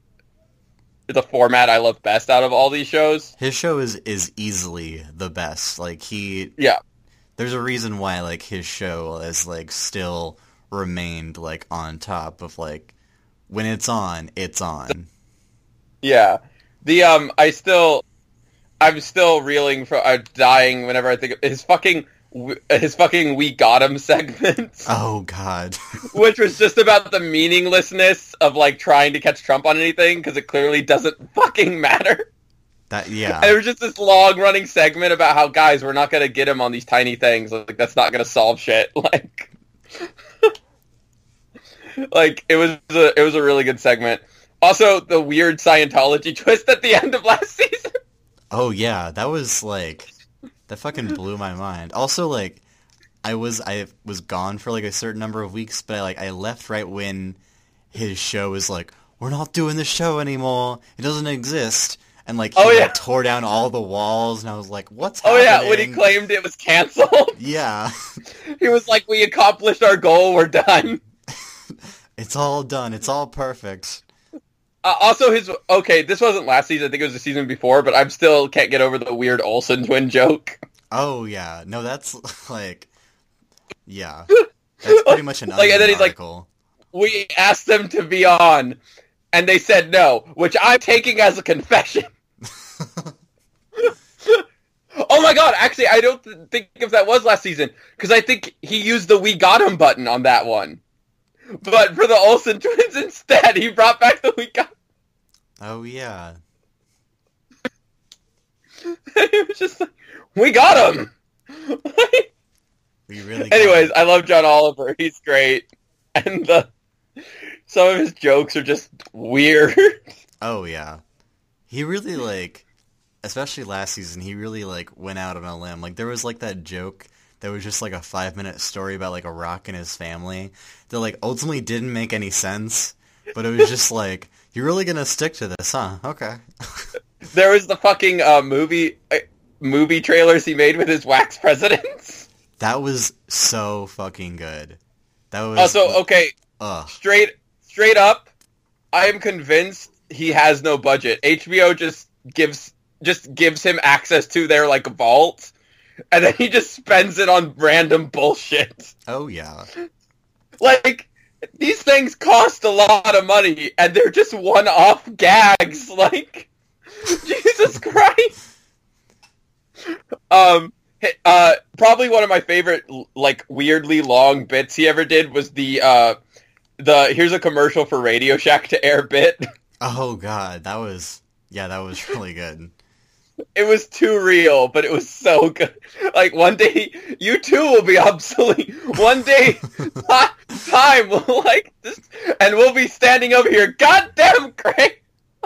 Speaker 2: the format I love best out of all these shows.
Speaker 1: His show is, is easily the best. Like, he...
Speaker 2: Yeah.
Speaker 1: There's a reason why, like, his show has, like, still remained, like, on top of, like, when it's on, it's on.
Speaker 2: Yeah. The, um, I still, I'm still reeling from, I'm dying whenever I think of his fucking, his fucking We Got Him segment.
Speaker 1: Oh, God.
Speaker 2: Which was just about the meaninglessness of, like, trying to catch Trump on anything, because it clearly doesn't fucking matter.
Speaker 1: That, yeah.
Speaker 2: And it was just this long-running segment about how, guys, we're not gonna get him on these tiny things. Like, that's not gonna solve shit. Like, like, it was a, it was a really good segment. Also, the weird Scientology twist at the end of last season.
Speaker 1: Oh, yeah. That was, like... That fucking blew my mind. Also, like, I was I was gone for, like, a certain number of weeks, but I, like, I left right when his show was like, we're not doing the show anymore. It doesn't exist. And, like, he
Speaker 2: Oh, yeah.
Speaker 1: like, tore down all the walls, and I was like, what's
Speaker 2: Oh
Speaker 1: happening?
Speaker 2: yeah, when he claimed it was canceled.
Speaker 1: Yeah.
Speaker 2: He was like, we accomplished our goal, we're done.
Speaker 1: It's all done. It's all perfect.
Speaker 2: Uh, also, his okay. This wasn't last season. I think it was the season before. But I'm still can't get over the weird Olsen twin joke.
Speaker 1: Oh, yeah. No, that's, like... Yeah. That's pretty much an
Speaker 2: Like,
Speaker 1: Onion
Speaker 2: and then he's like,
Speaker 1: article.
Speaker 2: We asked them to be on, and they said no, which I'm taking as a confession. Oh my god! Actually, I don't th- think if that was last season because I think he used the "We Got Him" button on that one. But for the Olsen twins instead, he brought back the "We Got."
Speaker 1: Oh, yeah.
Speaker 2: It was just like, we got him!
Speaker 1: We really.
Speaker 2: Anyways,
Speaker 1: got
Speaker 2: I love John Oliver. He's great, and the some of his jokes are just weird.
Speaker 1: Oh yeah, he really like, especially last season. He really like went out on a limb. Like there was like that joke that was just like a five minute story about like a rock and his family that like ultimately didn't make any sense, but it was just like, you're really gonna stick to this, huh? Okay.
Speaker 2: There was the fucking uh, movie uh, movie trailers he made with his wax presidents.
Speaker 1: That was so fucking good. That was.
Speaker 2: Also, okay,
Speaker 1: Ugh.
Speaker 2: straight straight up, I am convinced he has no budget. H B O just gives just gives him access to their like vault, and then he just spends it on random bullshit.
Speaker 1: Oh yeah.
Speaker 2: Like, these things cost a lot of money, and they're just one-off gags. Like, Jesus Christ. Um, uh, probably one of my favorite, like, weirdly long bits he ever did was the, uh, the here's a commercial for Radio Shack to air bit.
Speaker 1: Oh god, that was yeah, that was really good.
Speaker 2: It was too real, but it was so good. Like, one day, you too will be obsolete. One day, time will, like, this, and we'll be standing over here. Goddamn, Craig!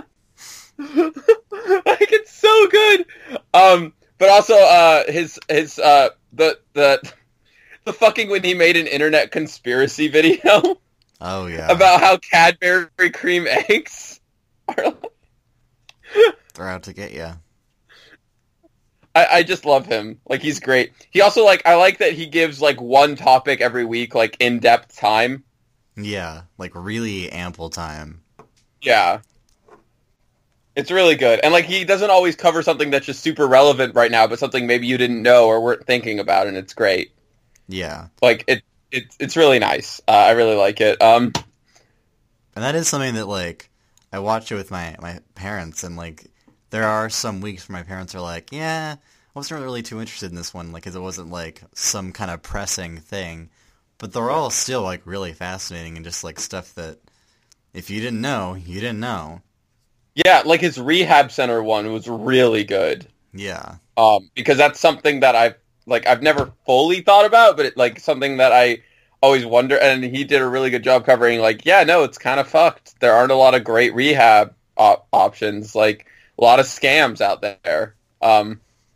Speaker 2: Like, it's so good. Um, but also, uh, his, his, uh, the, the, the fucking when he made an internet conspiracy video.
Speaker 1: Oh yeah.
Speaker 2: About how Cadbury cream eggs are, like...
Speaker 1: They're out to get you.
Speaker 2: I, I just love him. Like, he's great. He also, like, I like that he gives, like, one topic every week, like, in-depth time.
Speaker 1: Yeah, like really ample time.
Speaker 2: Yeah. It's really good. And, like, he doesn't always cover something that's just super relevant right now, but something maybe you didn't know or weren't thinking about, and it's great.
Speaker 1: Yeah.
Speaker 2: Like, it, it it's really nice. Uh, I really like it. Um,
Speaker 1: and that is something that, like, I watch it with my, my parents, and, like, there are some weeks where my parents are like, yeah, I wasn't really too interested in this one, like, because it wasn't, like, some kind of pressing thing. But they're all still, like, really fascinating and just, like, stuff that if you didn't know, you didn't know.
Speaker 2: Yeah, like, his rehab center one was really good.
Speaker 1: Yeah.
Speaker 2: Um, because that's something that I've, like, I've never fully thought about, but, it, like, something that I always wonder, and he did a really good job covering, like, yeah, no, it's kind of fucked. There aren't a lot of great rehab op- options, like... A lot of scams out there, um,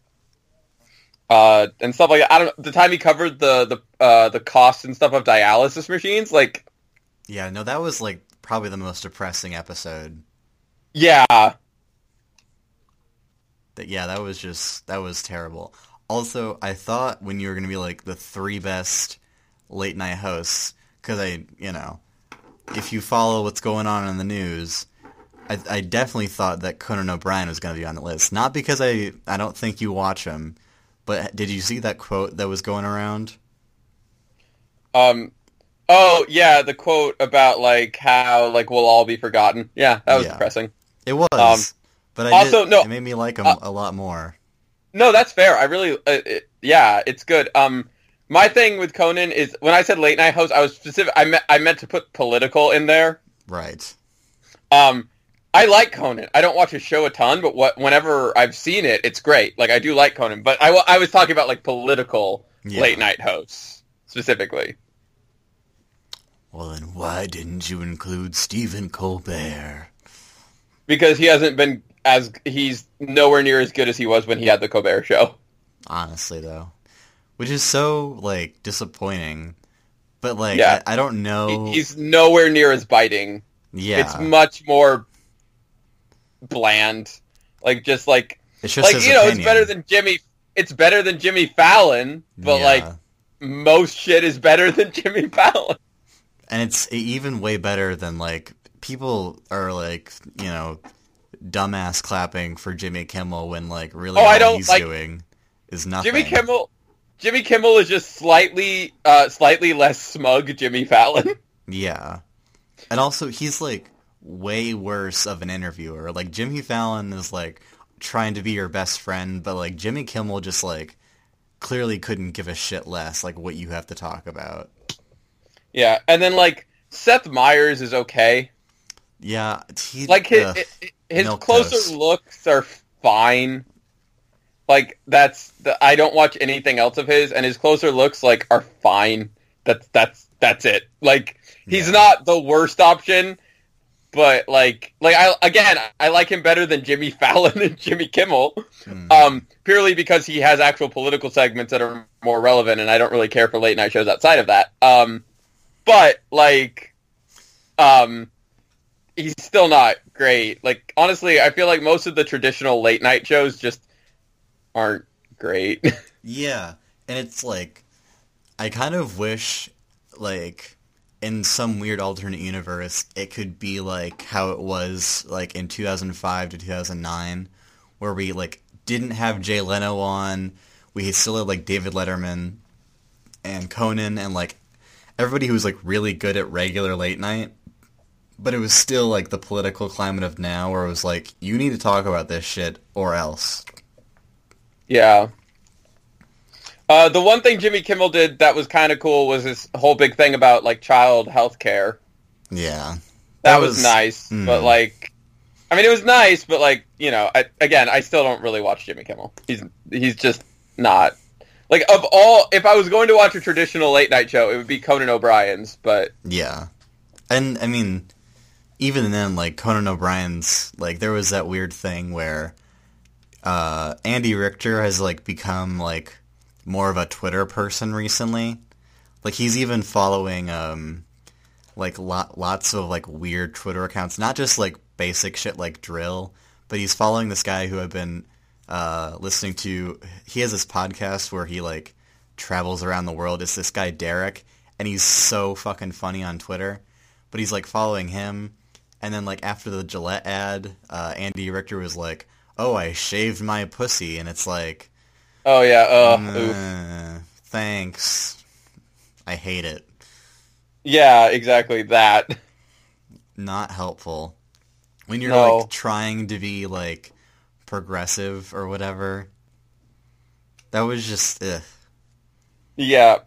Speaker 2: uh, and stuff like that. I don't. The time he covered the the uh, the costs and stuff of dialysis machines, like,
Speaker 1: yeah, no, that was like probably the most depressing episode.
Speaker 2: Yeah,
Speaker 1: that yeah, that was just that was terrible. Also, I thought when you were gonna be like the three best late night hosts, because I, you know, if you follow what's going on in the news. I, I definitely thought that Conan O'Brien was going to be on the list. Not because I, I don't think you watch him, but did you see that quote that was going around?
Speaker 2: Um, oh, yeah, the quote about, like, how, like, we'll all be forgotten. Yeah, that was
Speaker 1: yeah.
Speaker 2: depressing.
Speaker 1: It was,
Speaker 2: um,
Speaker 1: but I
Speaker 2: also,
Speaker 1: did,
Speaker 2: no,
Speaker 1: it made me like him
Speaker 2: uh,
Speaker 1: a lot more.
Speaker 2: No, that's fair. I really, uh, it, yeah, it's good. Um, my thing with Conan is, when I said late night host, I was specific, I, me- I meant to put political in there.
Speaker 1: Right.
Speaker 2: Um... I like Conan. I don't watch his show a ton, but what whenever I've seen it, it's great. Like, I do like Conan, but I, I was talking about, like, political
Speaker 1: yeah.
Speaker 2: late-night hosts, specifically.
Speaker 1: Well, then why didn't you include Stephen Colbert?
Speaker 2: Because he hasn't been as... He's nowhere near as good as he was when he had the Colbert Show.
Speaker 1: Honestly, though. Which is so, like, disappointing. But, like,
Speaker 2: yeah.
Speaker 1: I, I don't know...
Speaker 2: He's nowhere near as biting.
Speaker 1: Yeah.
Speaker 2: It's much more... bland, like just like
Speaker 1: it's just
Speaker 2: like
Speaker 1: his
Speaker 2: you know
Speaker 1: opinion.
Speaker 2: it's better than Jimmy it's better than Jimmy Fallon, but
Speaker 1: yeah.
Speaker 2: like most shit is better than Jimmy Fallon,
Speaker 1: and it's even way better than like people are like you know dumbass clapping for Jimmy Kimmel when like really
Speaker 2: oh,
Speaker 1: all
Speaker 2: I don't,
Speaker 1: he's
Speaker 2: like,
Speaker 1: doing is nothing.
Speaker 2: Jimmy Kimmel Jimmy Kimmel is just slightly uh slightly less smug Jimmy Fallon.
Speaker 1: Yeah, and also he's like way worse of an interviewer. Like, Jimmy Fallon is, like, trying to be your best friend, but, like, Jimmy Kimmel just, like, clearly couldn't give a shit less, like, what you have to talk about.
Speaker 2: Yeah, and then, like, Seth Meyers is okay.
Speaker 1: Yeah, he,
Speaker 2: like, his,
Speaker 1: uh,
Speaker 2: his closer
Speaker 1: toast.
Speaker 2: looks are fine. Like, that's the, I don't watch anything else of his, and his closer looks like are fine. That's that's that's it. Like, he's yeah. not the worst option, but like like I again I like him better than Jimmy Fallon and Jimmy Kimmel, mm. um, purely because he has actual political segments that are more relevant, and I don't really care for late night shows outside of that. Um, but like, um, he's still not great. Like, honestly, I feel like most of the traditional late night shows just aren't great.
Speaker 1: Yeah, and it's like, I kind of wish, like, in some weird alternate universe, it could be like how it was, like, in two thousand five to two thousand nine, where we, like, didn't have Jay Leno on, we still had, like, David Letterman and Conan and, like, everybody who was, like, really good at regular late night, but it was still, like, the political climate of now, where it was like, you need to talk about this shit, or else.
Speaker 2: Yeah. Uh, the one thing Jimmy Kimmel did that was kind of cool was this whole big thing about, like, child health care.
Speaker 1: Yeah.
Speaker 2: That, that was, was nice, mm. but, like, I mean, it was nice, but, like, you know, I, again, I still don't really watch Jimmy Kimmel. He's he's just not. Like, of all, if I was going to watch a traditional late night show, it would be Conan O'Brien's, but...
Speaker 1: Yeah. And, I mean, even then, like, Conan O'Brien's, like, there was that weird thing where uh, Andy Richter has, like, become, like, more of a Twitter person recently. Like, he's even following, um, like, lot, lots of, like, weird Twitter accounts. Not just, like, basic shit like Drill, but he's following this guy who I've been uh, listening to. He has this podcast where he, like, travels around the world. It's this guy, Derek, and he's so fucking funny on Twitter. But he's, like, following him. And then, like, after the Gillette ad, uh, Andy Richter was like, oh, I shaved my pussy. And it's like...
Speaker 2: Oh, yeah, uh,
Speaker 1: uh thanks. I hate it.
Speaker 2: Yeah, exactly that.
Speaker 1: Not helpful. When you're,
Speaker 2: no.
Speaker 1: like, trying to be, like, progressive or whatever. That was just, ugh.
Speaker 2: Yeah.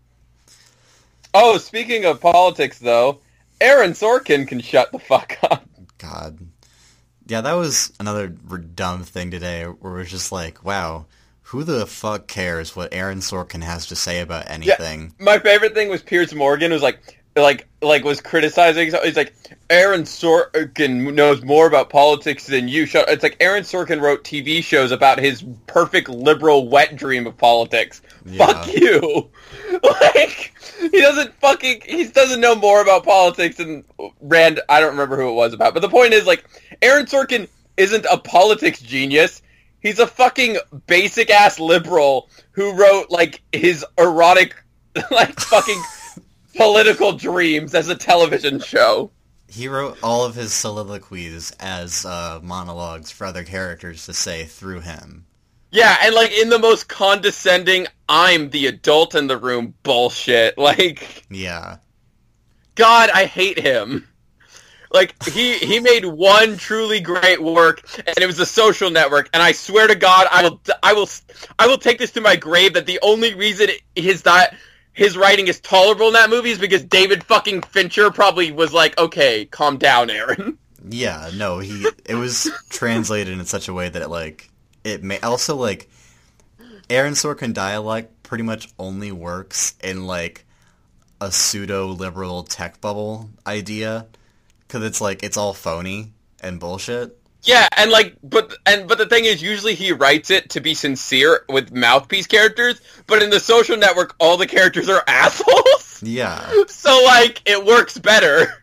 Speaker 2: Oh, speaking of politics, though, Aaron Sorkin can shut the fuck up.
Speaker 1: God. Yeah, that was another dumb thing today, where it was just like, wow, who the fuck cares what Aaron Sorkin has to say about anything?
Speaker 2: Yeah, my favorite thing was Piers Morgan was like, like, like was criticizing. He's like, Aaron Sorkin knows more about politics than you. Shut. It's like Aaron Sorkin wrote T V shows about his perfect liberal wet dream of politics. Yeah. Fuck you. Like, he doesn't fucking, he doesn't know more about politics than Rand, I don't remember who it was about. But the point is, like, Aaron Sorkin isn't a politics genius. He's a fucking basic-ass liberal who wrote, like, his erotic, like, fucking political dreams as a television show.
Speaker 1: He wrote all of his soliloquies as uh, monologues for other characters to say through him.
Speaker 2: Yeah, and, like, in the most condescending, I'm the adult in the room bullshit. Like...
Speaker 1: Yeah.
Speaker 2: God, I hate him. Like, he, he made one truly great work, and it was The Social Network, and I swear to God, I will, I will, I will take this to my grave that the only reason his that his writing is tolerable in that movie is because David fucking Fincher probably was like, okay, calm down, Aaron.
Speaker 1: Yeah, no, he, it was translated in such a way that, it, like, it may, also, like, Aaron Sorkin dialogue pretty much only works in, like, a pseudo-liberal tech bubble idea. Because it's, like, it's all phony and bullshit.
Speaker 2: Yeah, and, like, but and but the thing is, usually he writes it to be sincere with mouthpiece characters, but in The Social Network, all the characters are assholes!
Speaker 1: Yeah.
Speaker 2: So, like, it works better.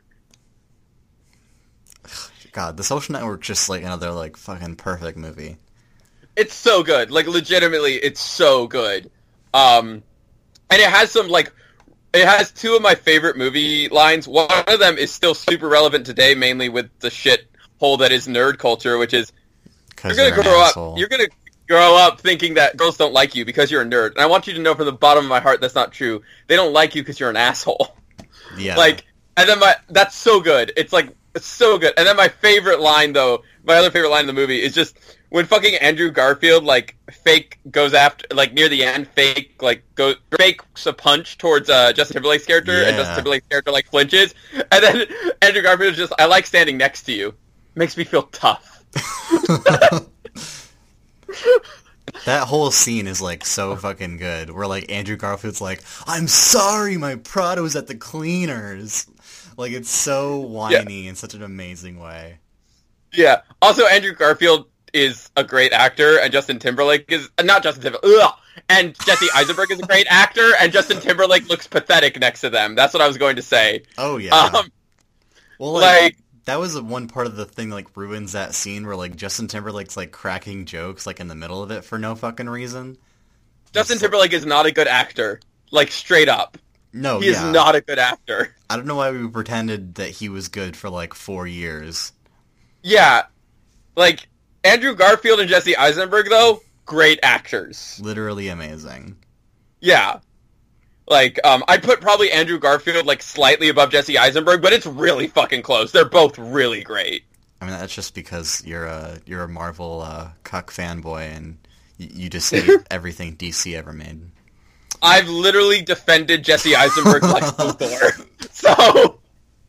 Speaker 1: God, The Social Network's just, like, another, like, fucking perfect movie.
Speaker 2: It's so good. Like, legitimately, it's so good. Um, and it has some, like... It has two of my favorite movie lines. One of them is still super relevant today, mainly with the shit hole that is nerd culture, which is you're gonna
Speaker 1: you're
Speaker 2: grow
Speaker 1: asshole.
Speaker 2: up. You're gonna grow up thinking that girls don't like you because you're a nerd. And I want you to know from the bottom of my heart that's not true. They don't like you because you're an asshole.
Speaker 1: Yeah.
Speaker 2: Like, and then my that's so good. It's like it's so good. And then my favorite line, though, my other favorite line in the movie is just when fucking Andrew Garfield, like, fake goes after, like, near the end, fake, like, go fakes a punch towards uh, Justin Timberlake's character,
Speaker 1: yeah.
Speaker 2: and Justin Timberlake's character, like, flinches, and then Andrew Garfield is just, I like standing next to you. Makes me feel tough.
Speaker 1: That whole scene is, like, so fucking good. Where, like, Andrew Garfield's like, I'm sorry, my Prado's at the cleaners. Like, it's so whiny yeah. in such an amazing way.
Speaker 2: Yeah. Also, Andrew Garfield is a great actor, and Justin Timberlake is... Uh, not Justin Timberlake. Ugh! And Jesse Eisenberg is a great actor, and Justin Timberlake looks pathetic next to them. That's what I was going to say.
Speaker 1: Oh, yeah. Um, well, like... like that was one part of the thing that, like, ruins that scene where, like, Justin Timberlake's, like, cracking jokes, like, in the middle of it for no fucking reason.
Speaker 2: Justin Timberlake is not a good actor. Like, straight up.
Speaker 1: No,
Speaker 2: He
Speaker 1: yeah.
Speaker 2: is not a good actor.
Speaker 1: I don't know why we pretended that he was good for, like, four years.
Speaker 2: Yeah. Like, Andrew Garfield and Jesse Eisenberg, though, great actors.
Speaker 1: Literally amazing.
Speaker 2: Yeah. Like, um, I'd put probably Andrew Garfield, like, slightly above Jesse Eisenberg, but it's really fucking close. They're both really great.
Speaker 1: I mean, that's just because you're a, you're a Marvel uh, cuck fanboy, and you, you just hate everything D C ever made.
Speaker 2: I've literally defended Jesse Eisenberg Lex Luthor. So...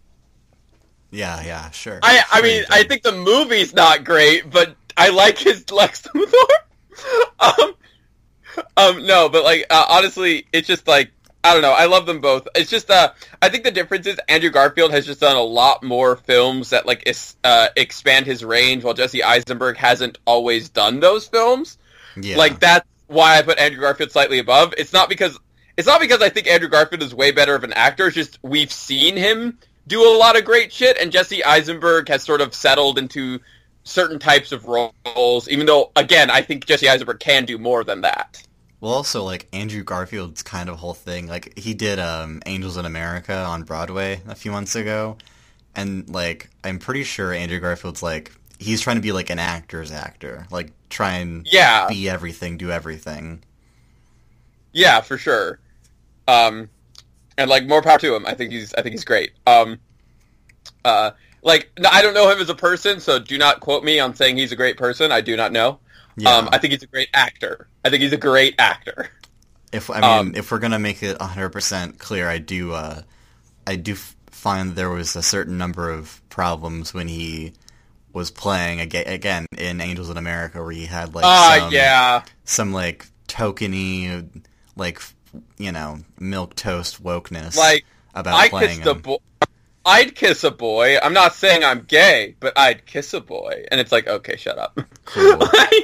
Speaker 1: Yeah, yeah, sure.
Speaker 2: I,
Speaker 1: sure
Speaker 2: I mean, I think the movie's not great, but I like his Lex Luthor. um, um, no, but, like, uh, honestly, it's just, like, I don't know. I love them both. It's just, uh, I think the difference is Andrew Garfield has just done a lot more films that, like, is, uh, expand his range, while Jesse Eisenberg hasn't always done those films.
Speaker 1: Yeah.
Speaker 2: Like, that's why I put Andrew Garfield slightly above. It's not because, it's not because I think Andrew Garfield is way better of an actor. It's just, we've seen him do a lot of great shit, and Jesse Eisenberg has sort of settled into certain types of roles, even though, again, I think Jesse Eisenberg can do more than that.
Speaker 1: Well, also, like, Andrew Garfield's kind of whole thing, like, he did um, Angels in America on Broadway a few months ago, and, like, I'm pretty sure Andrew Garfield's, like, he's trying to be, like, an actor's actor. Like, try and
Speaker 2: yeah.
Speaker 1: be everything, do everything.
Speaker 2: Yeah, for sure. Um, and, like, more power to him. I think he's, I think he's great. Um, uh, like, I don't know him as a person, so do not quote me on saying he's a great person. I do not know. Yeah. Um, I think he's a great actor. I think he's a great actor.
Speaker 1: If I mean, um, if we're gonna make it one hundred percent clear, I do, uh, I do f- find there was a certain number of problems when he was playing again, again in Angels in America, where he had like
Speaker 2: uh,
Speaker 1: some,
Speaker 2: yeah.
Speaker 1: some like tokeny, like you know, milquetoast wokeness,
Speaker 2: like
Speaker 1: about
Speaker 2: I
Speaker 1: playing
Speaker 2: kissed a
Speaker 1: him.
Speaker 2: boy. I'd kiss a boy. I'm not saying I'm gay, but I'd kiss a boy, and it's like, okay, shut up.
Speaker 1: Cool.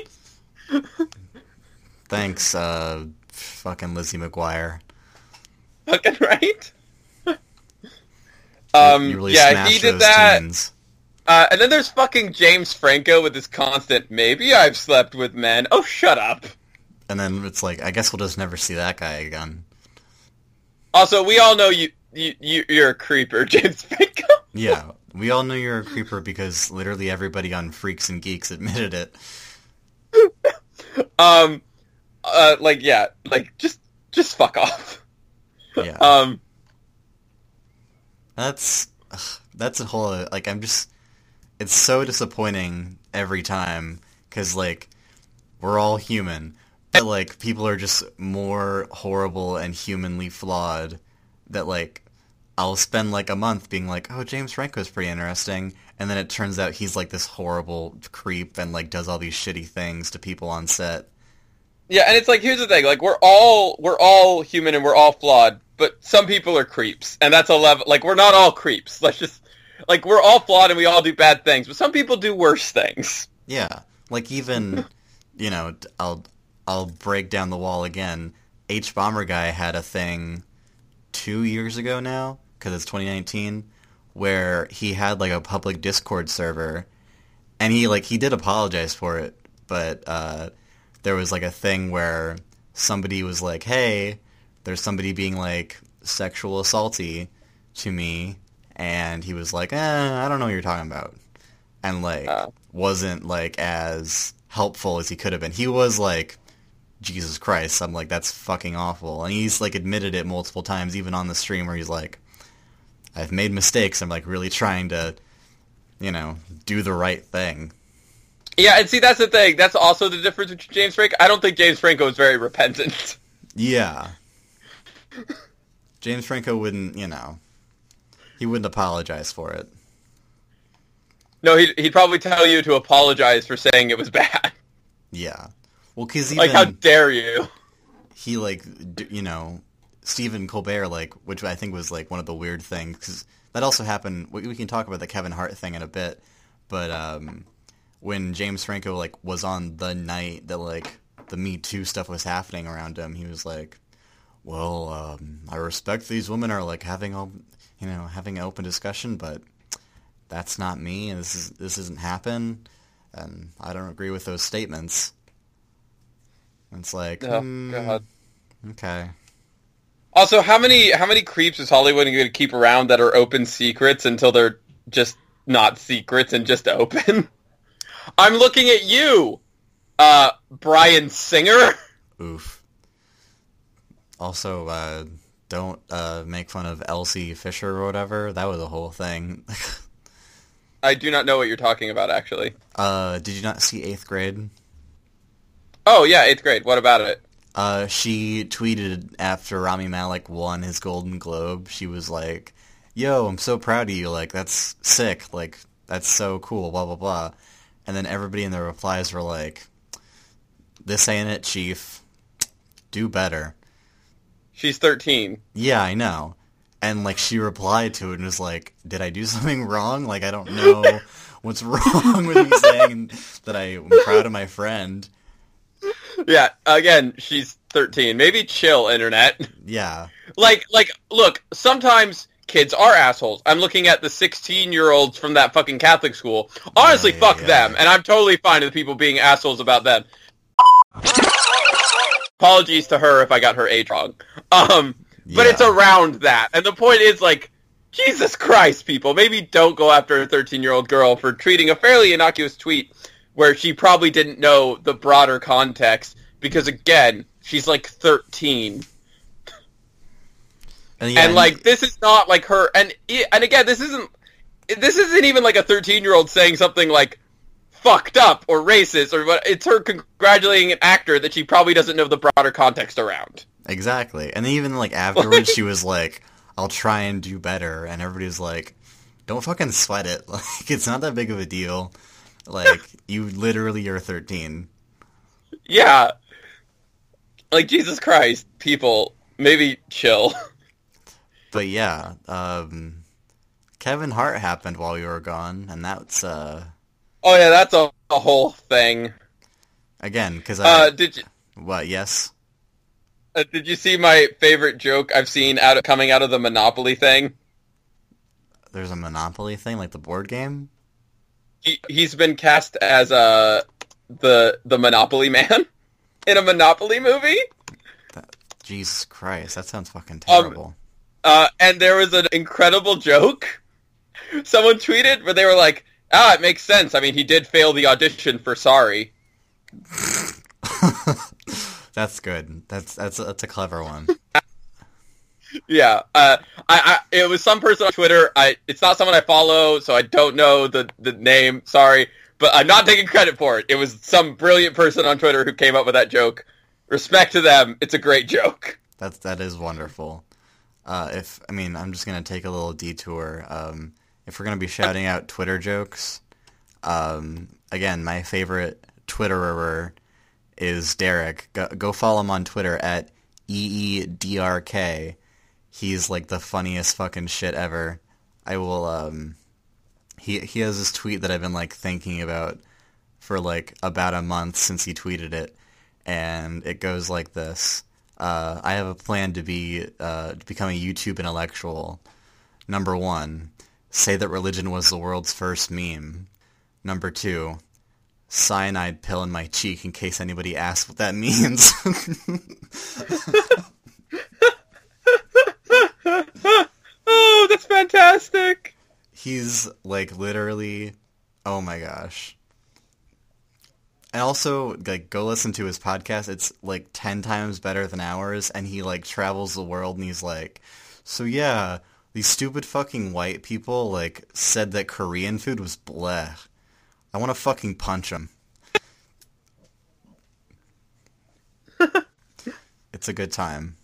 Speaker 1: Thanks, uh, fucking Lizzie McGuire.
Speaker 2: Fucking right. um,
Speaker 1: you really
Speaker 2: yeah, he did
Speaker 1: those
Speaker 2: that.
Speaker 1: teens.
Speaker 2: Uh, and then there's fucking James Franco with his constant, maybe I've slept with men. Oh, shut up.
Speaker 1: And then it's like, I guess we'll just never see that guy again.
Speaker 2: Also, we all know you, you, you you're a creeper, James Franco.
Speaker 1: Yeah, we all know you're a creeper because literally everybody on Freaks and Geeks admitted it.
Speaker 2: um, uh, like, yeah, like, just, just fuck off.
Speaker 1: Yeah.
Speaker 2: Um,
Speaker 1: That's, ugh, that's a whole, like, I'm just, it's so disappointing every time, because, like, we're all human, but, like, people are just more horrible and humanly flawed that, like, I'll spend, like, a month being like, oh, James Franco's pretty interesting, and then it turns out he's, like, this horrible creep and, like, does all these shitty things to people on set.
Speaker 2: Yeah, and it's like, here's the thing, like, we're all, we're all human and we're all flawed, but some people are creeps, and that's a level, like, we're not all creeps, let's just, like, we're all flawed and we all do bad things, but some people do worse things.
Speaker 1: Yeah, like, even, you know, I'll, I'll break down the wall again, H Bomber Guy had a thing two years ago now, because it's twenty nineteen, where he had, like, a public Discord server, and he, like, he did apologize for it, but, uh, there was, like, a thing where somebody was like, hey, there's somebody being, like, sexual assaulty to me, and he was like, eh, I don't know what you're talking about, and, like, uh. wasn't, like, as helpful as he could have been. He was, like, Jesus Christ, I'm like, that's fucking awful, and he's, like, admitted it multiple times, even on the stream, where he's like, I've made mistakes, I'm, like, really trying to, you know, do the right thing.
Speaker 2: Yeah, and see, that's the thing. That's also the difference between James Franco. I don't think James Franco is very repentant.
Speaker 1: Yeah. James Franco wouldn't, you know, he wouldn't apologize for it.
Speaker 2: No, he'd, he'd probably tell you to apologize for saying it was bad.
Speaker 1: Yeah. Well, because even...
Speaker 2: Like, how dare you?
Speaker 1: He, like, d- you know, Stephen Colbert, like, which I think was, like, one of the weird things, because that also happened, we, we can talk about the Kevin Hart thing in a bit, but, um, when James Franco, like, was on the night that, like, the Me Too stuff was happening around him, he was like, well, um, I respect these women are, like, having, all, you know, having an open discussion, but that's not me, and this is, this doesn't happen, and I don't agree with those statements. It's like,
Speaker 2: oh,
Speaker 1: mm,
Speaker 2: God.
Speaker 1: Okay.
Speaker 2: Also, how many how many creeps is Hollywood going to keep around that are open secrets until they're just not secrets and just open? I'm looking at you, uh, Bryan Singer.
Speaker 1: Oof. Also, uh, don't uh, make fun of Elsie Fisher or whatever. That was a whole thing.
Speaker 2: I do not know what you're talking about, actually.
Speaker 1: Uh, did you not see Eighth Grade?
Speaker 2: Oh, yeah, eighth grade. What about it?
Speaker 1: Uh, she tweeted after Rami Malek won his Golden Globe. She was like, yo, I'm so proud of you. Like, that's sick. Like, that's so cool, blah, blah, blah. And then everybody in the replies were like, this ain't it, Chief. Do better.
Speaker 2: She's thirteen.
Speaker 1: Yeah, I know. And, like, she replied to it and was like, did I do something wrong? Like, I don't know what's wrong with me saying that I'm proud of my friend.
Speaker 2: Yeah, again, she's thirteen. Maybe chill, internet.
Speaker 1: Yeah.
Speaker 2: Like, like, look, sometimes kids are assholes. I'm looking at the sixteen-year-olds from that fucking Catholic school. Honestly,
Speaker 1: yeah,
Speaker 2: fuck
Speaker 1: yeah.
Speaker 2: them, and I'm totally fine with people being assholes about them. Apologies to her if I got her age wrong. Um, but
Speaker 1: Yeah.
Speaker 2: it's around that. And the point is, like, Jesus Christ, people, maybe don't go after a thirteen-year-old girl for tweeting a fairly innocuous tweet where she probably didn't know the broader context, because, again, she's, like, thirteen.
Speaker 1: And, yeah,
Speaker 2: And, like, this is not, like, her... And, and again, this isn't... This isn't even, like, a thirteen-year-old saying something, like, fucked up or racist, or what. It's her congratulating an actor that she probably doesn't know the broader context around.
Speaker 1: Exactly. And even, like, afterwards, she was like, I'll try and do better. And everybody's like, don't fucking sweat it. Like, it's not that big of a deal. Like, you literally are thirteen.
Speaker 2: Yeah. Like, Jesus Christ, people, maybe chill.
Speaker 1: But yeah, um, Kevin Hart happened while you were gone, and that's, uh...
Speaker 2: Oh yeah, that's a, a whole thing.
Speaker 1: Again, because I...
Speaker 2: Uh, did you...
Speaker 1: What, yes?
Speaker 2: Uh, did you see my favorite joke I've seen out of, coming out of the Monopoly thing?
Speaker 1: There's a Monopoly thing, like the board game?
Speaker 2: He, he's been cast as uh, the the Monopoly Man in a Monopoly movie.
Speaker 1: That, Jesus Christ, that sounds fucking
Speaker 2: Um,
Speaker 1: terrible.
Speaker 2: Uh, and there was an incredible joke. Someone tweeted where they were like, ah, it makes sense. I mean, he did fail the audition for Sorry.
Speaker 1: That's good. That's that's that's a clever one.
Speaker 2: Yeah, uh, I, I, it was some person on Twitter. I, it's not someone I follow, so I don't know the, the name. Sorry, but I'm not taking credit for it. It was some brilliant person on Twitter who came up with that joke. Respect to them. It's a great joke.
Speaker 1: That's that is wonderful. Uh, if I mean, I'm just gonna take a little detour. Um, if we're gonna be shouting out Twitter jokes, um, again, my favorite Twitterer is Derek. Go, go follow him on Twitter at E E D R K. He's like the funniest fucking shit ever. I will, um, he, he has this tweet that I've been like thinking about for like about a month since he tweeted it. And it goes like this. Uh, I have a plan to be, uh, to become a YouTube intellectual. Number one, say that religion was the world's first meme. Number two, cyanide pill in my cheek in case anybody asks what that means.
Speaker 2: Oh, that's fantastic.
Speaker 1: He's like literally, oh my gosh. And also, like, go listen to his podcast. It's like ten times better than ours, and he like travels the world, and he's like, so yeah, these stupid fucking white people like said that Korean food was bleh. I want to fucking punch them. It's a good time.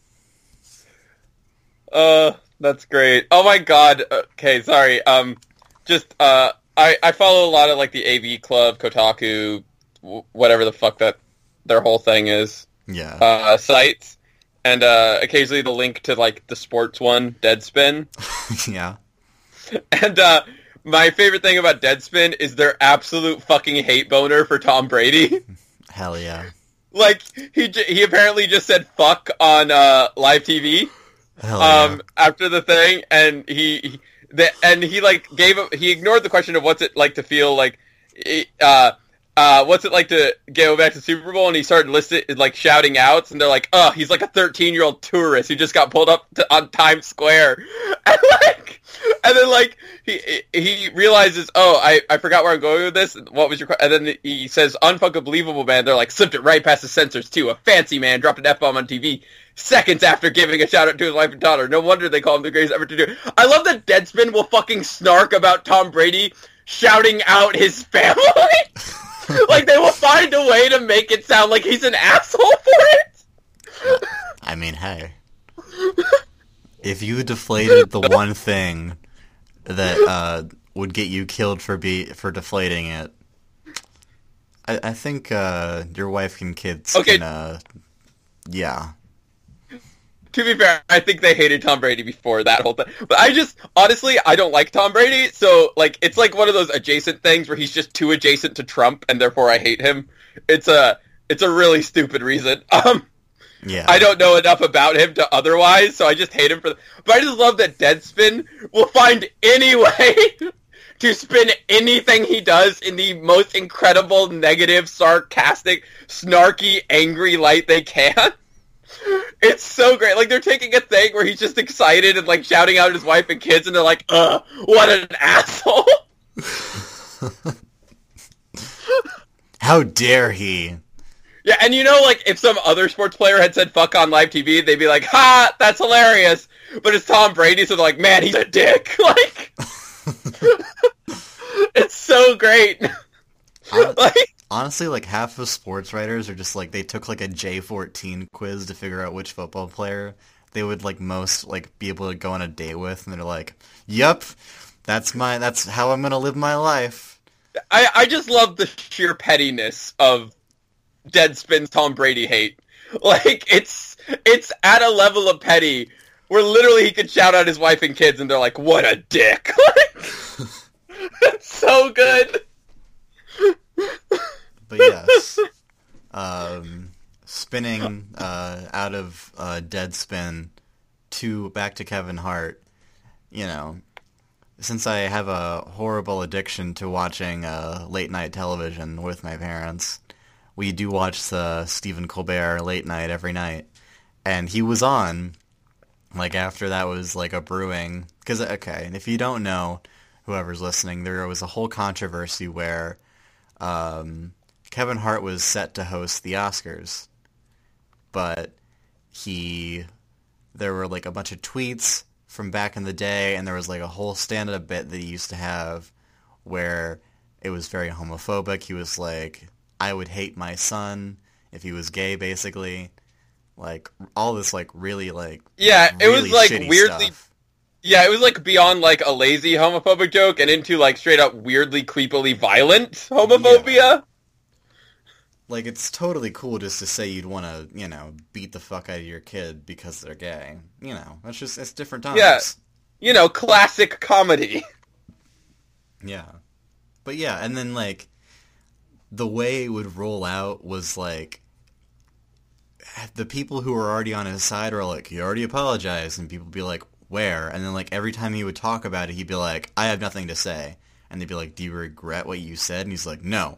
Speaker 2: Uh, that's great. Oh my god. Okay, sorry. Um, just, uh, I, I follow a lot of, like, the A V Club, Kotaku, w- whatever the fuck that their whole thing is.
Speaker 1: Yeah.
Speaker 2: Uh, sites. And uh, occasionally the link to, like, the sports one, Deadspin.
Speaker 1: Yeah.
Speaker 2: And uh, my favorite thing about Deadspin is their absolute fucking hate boner for Tom Brady.
Speaker 1: Hell yeah.
Speaker 2: Like, he he apparently just said fuck on uh, live T V.
Speaker 1: Hell yeah.
Speaker 2: Um, after the thing, and he, he the, and he like gave he ignored the question of what's it like to feel like, uh, uh, what's it like to go back to Super Bowl, and he started listing like shouting outs, and they're like, oh, he's like a thirteen year old tourist who just got pulled up to, on Times Square, and like, and then like he he realizes, oh, I, I forgot where I'm going with this. What was your? And then he says, unfucking believable man. They're like, slipped it right past the censors too. A fancy man dropped an F bomb on T V. Seconds after giving a shout-out to his wife and daughter. No wonder they call him the greatest ever to do it. I love that Deadspin will fucking snark about Tom Brady shouting out his family. Like, they will find a way to make it sound like he's an asshole for it.
Speaker 1: I mean, hey. If you deflated the one thing that uh, would get you killed for be for deflating it, I, I think uh, your wife and kids
Speaker 2: okay.
Speaker 1: can, uh, yeah.
Speaker 2: To be fair, I think they hated Tom Brady before that whole thing. But I just, honestly, I don't like Tom Brady, so, like, it's like one of those adjacent things where he's just too adjacent to Trump, and therefore I hate him. It's a, it's a really stupid reason. Um,
Speaker 1: yeah.
Speaker 2: I don't know enough about him to otherwise, so I just hate him for... But I just love that Deadspin will find any way to spin anything he does in the most incredible, negative, sarcastic, snarky, angry light they can. It's so great. Like, they're taking a thing where he's just excited and, like, shouting out at his wife and kids, and they're like, ugh, what an asshole.
Speaker 1: How dare he?
Speaker 2: Yeah, and you know, like, if some other sports player had said fuck on live T V, they'd be like, ha, that's hilarious. But it's Tom Brady, so they're like, man, he's a dick. Like, it's so great. Like...
Speaker 1: Honestly, like, half of sports writers are just, like, they took, like, a J fourteen quiz to figure out which football player they would, like, most, like, be able to go on a date with, and they're like, yep, that's my, that's how I'm gonna live my life.
Speaker 2: I, I just love the sheer pettiness of Deadspin's Tom Brady hate. Like, it's, it's at a level of petty where literally he could shout out his wife and kids, and they're like, what a dick. Like, it's so good.
Speaker 1: But yes, um, spinning uh, out of uh, Deadspin to back to Kevin Hart, you know, since I have a horrible addiction to watching uh, late night television with my parents, we do watch the Stephen Colbert late night every night, and he was on, like, after that was, like, a brewing, because, okay, and if you don't know, whoever's listening, there was a whole controversy where, um... Kevin Hart was set to host the Oscars, but he, there were like a bunch of tweets from back in the day, and there was like a whole stand-up bit that he used to have where it was very homophobic. He was like, I would hate my son if he was gay, basically. Like, all this like really like
Speaker 2: Yeah, it
Speaker 1: really
Speaker 2: was like
Speaker 1: shitty
Speaker 2: weirdly...
Speaker 1: stuff.
Speaker 2: Yeah, it was like beyond like a lazy homophobic joke and into like straight up weirdly creepily violent homophobia.
Speaker 1: Yeah. Like, it's totally cool just to say you'd want to, you know, beat the fuck out of your kid because they're gay. You know, that's just, it's different times.
Speaker 2: Yeah, you know, classic comedy.
Speaker 1: Yeah. But yeah, and then, like, the way it would roll out was, like, the people who were already on his side were like, he already apologized, and people would be like, where? And then, like, every time he would talk about it, he'd be like, I have nothing to say. And they'd be like, do you regret what you said? And he's like, no.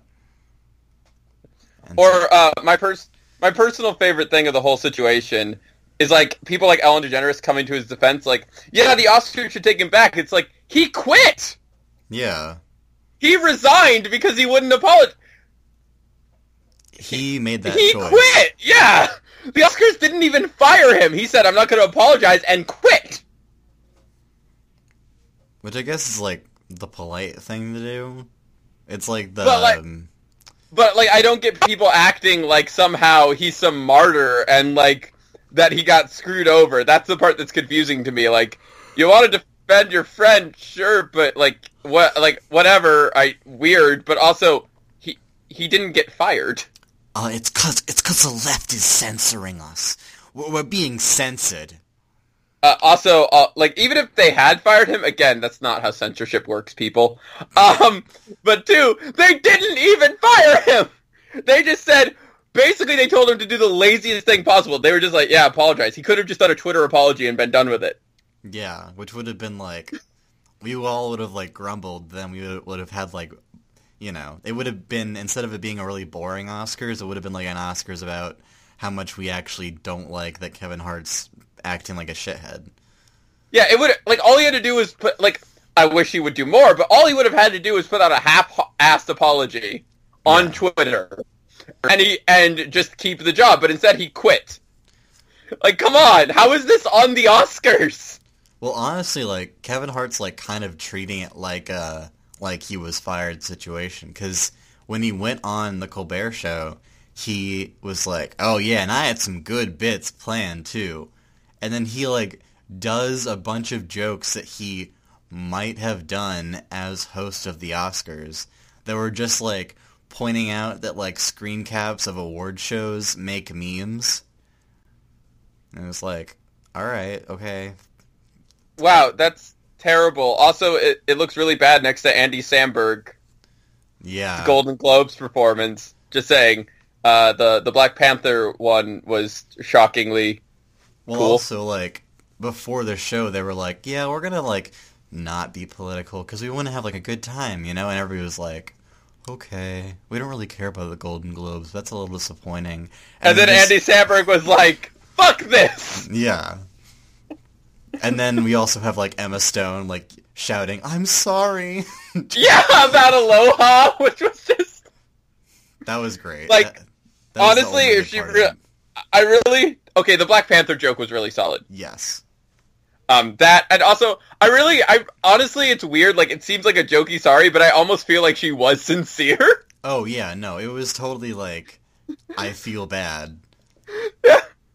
Speaker 2: Or uh, my pers- my personal favorite thing of the whole situation is like people like Ellen DeGeneres coming to his defense, like, yeah, the Oscar should take him back. It's like, he quit.
Speaker 1: Yeah.
Speaker 2: He resigned because he wouldn't apologize.
Speaker 1: He made that
Speaker 2: he
Speaker 1: choice.
Speaker 2: He quit. Yeah. The Oscars didn't even fire him. He said, I'm not going to apologize, and quit.
Speaker 1: Which I guess is like the polite thing to do. It's like the.
Speaker 2: But, like,
Speaker 1: um,
Speaker 2: But, like, I don't get people acting like somehow he's some martyr and, like, that he got screwed over. That's the part that's confusing to me. Like, you want to defend your friend, sure, but, like, what, like, whatever, I, weird, but also, he, he didn't get fired.
Speaker 1: Uh, it's cause it's cause the left is censoring us. We're, we're being censored.
Speaker 2: Uh, also, uh, like, even if they had fired him, again, that's not how censorship works, people. Um, but two, they didn't even fire him! They just said, basically they told him to do the laziest thing possible. They were just like, yeah, apologize. He could have just done a Twitter apology and been done with it.
Speaker 1: Yeah, which would have been like, we all would have like grumbled, then we would have had like, you know, it would have been, instead of it being a really boring Oscars, it would have been like an Oscars about how much we actually don't like that Kevin Hart's acting like a shithead.
Speaker 2: Yeah, it would, like, all he had to do was put, like, I wish he would do more, but all he would have had to do was put out a half-assed apology on yeah. Twitter, and he, and just keep the job, but instead he quit. Like, come on, how is this on the Oscars?
Speaker 1: Well, honestly, like, Kevin Hart's, like, kind of treating it like a, like he was fired situation, because when he went on the Colbert Show, he was like, oh yeah, and I had some good bits planned, too. And then he, like, does a bunch of jokes that he might have done as host of the Oscars that were just, like, pointing out that, like, screen caps of award shows make memes. And it was like, alright, okay.
Speaker 2: Wow, that's terrible. Also, it, it looks really bad next to Andy Samberg.
Speaker 1: Yeah.
Speaker 2: Golden Globes performance. Just saying, uh, the, the Black Panther one was shockingly
Speaker 1: Well,
Speaker 2: cool.
Speaker 1: Also, like, before the show, they were like, yeah, we're gonna, like, not be political, because we want to have, like, a good time, you know? And everybody was like, okay, we don't really care about the Golden Globes. That's a little disappointing.
Speaker 2: And, and then
Speaker 1: just...
Speaker 2: Andy Samberg was like, fuck this!
Speaker 1: Yeah. And then we also have, like, Emma Stone, like, shouting, I'm sorry!
Speaker 2: Yeah, about Aloha, which was just...
Speaker 1: That was great.
Speaker 2: Like,
Speaker 1: that, that was
Speaker 2: honestly, if she... Re- I really... Okay, the Black Panther joke was really solid.
Speaker 1: Yes.
Speaker 2: Um, that, and also, I really, I, honestly, it's weird, like, it seems like a jokey sorry, but I almost feel like she was sincere.
Speaker 1: Oh, yeah, no, it was totally, like, I feel bad.
Speaker 2: Yeah.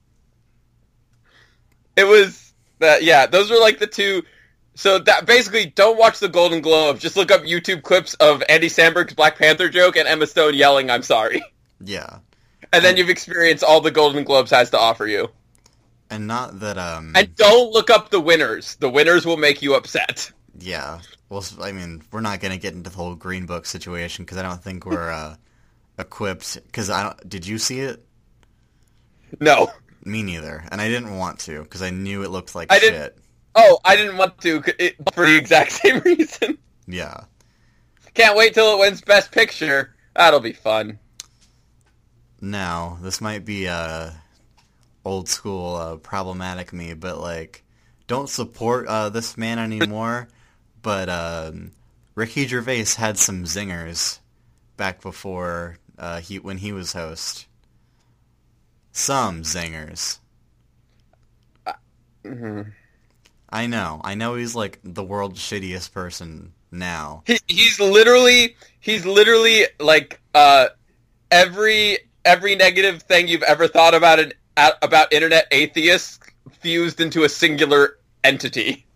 Speaker 2: It was, uh, yeah, those were, like, the two, so that, basically, don't watch the Golden Globes, just look up YouTube clips of Andy Samberg's Black Panther joke and Emma Stone yelling, I'm sorry.
Speaker 1: Yeah.
Speaker 2: And then you've experienced all the Golden Globes has to offer you.
Speaker 1: And not that, um...
Speaker 2: And don't look up the winners. The winners will make you upset.
Speaker 1: Yeah. Well, I mean, we're not going to get into the whole Green Book situation, because I don't think we're, uh, equipped, because I don't... Did you see it?
Speaker 2: No.
Speaker 1: Me neither. And I didn't want to, because I knew it looked like
Speaker 2: I
Speaker 1: shit.
Speaker 2: Didn't, oh, I didn't want to, it, for the exact same reason.
Speaker 1: Yeah.
Speaker 2: Can't wait till it wins Best Picture. That'll be fun.
Speaker 1: Now, this might be, uh... old school uh, problematic me, but like, don't support uh, this man anymore. But um, Ricky Gervais had some zingers back before uh, he when he was host. Some zingers.
Speaker 2: Uh, mm-hmm.
Speaker 1: I know, I know he's like the world's shittiest person now.
Speaker 2: He, he's literally, he's literally like uh, every every negative thing you've ever thought about an about internet atheists fused into a singular entity.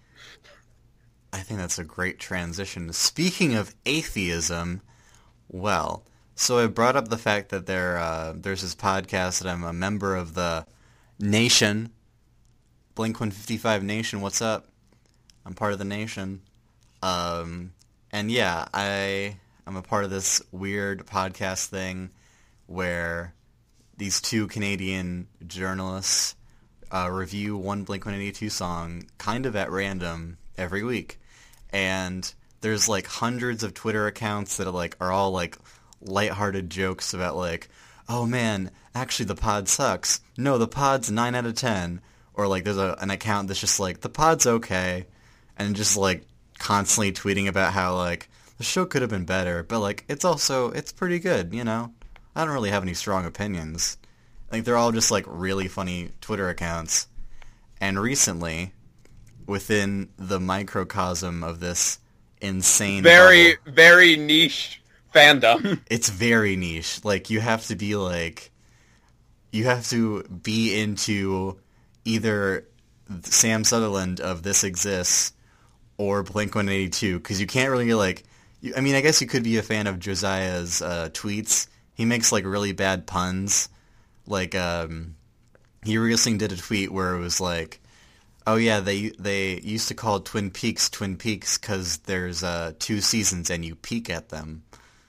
Speaker 1: I think that's a great transition. Speaking of atheism, well, so I brought up the fact that there uh, there's this podcast that I'm a member of the Nation, Blink one fifty-five Nation, what's up? I'm part of the Nation. Um, and yeah, I, I'm a part of this weird podcast thing where these two Canadian journalists uh, review one Blink one eighty-two song kind of at random every week. And there's like hundreds of Twitter accounts that are like are all like lighthearted jokes about like, oh man, actually the pod sucks. No, the pod's nine out of ten. Or like there's a, an account that's just like, the pod's okay. And just like constantly tweeting about how like, the show could have been better, but like, it's also, it's pretty good, you know? I don't really have any strong opinions. Like, they're all just, like, really funny Twitter accounts. And recently, within the microcosm of this insane
Speaker 2: Very,
Speaker 1: bubble,
Speaker 2: very niche fandom.
Speaker 1: It's very niche. Like, you have to be, like... You have to be into either Sam Sutherland of This Exists or Blink one eighty-two, because you can't really, like... You, I mean, I guess you could be a fan of Josiah's uh, tweets. he makes like really bad puns. Like um, he recently did a tweet where it was like, "Oh yeah, they they used to call Twin Peaks Twin Peaks because there's uh, two seasons and you peek at them."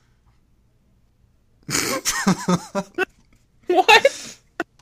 Speaker 2: What?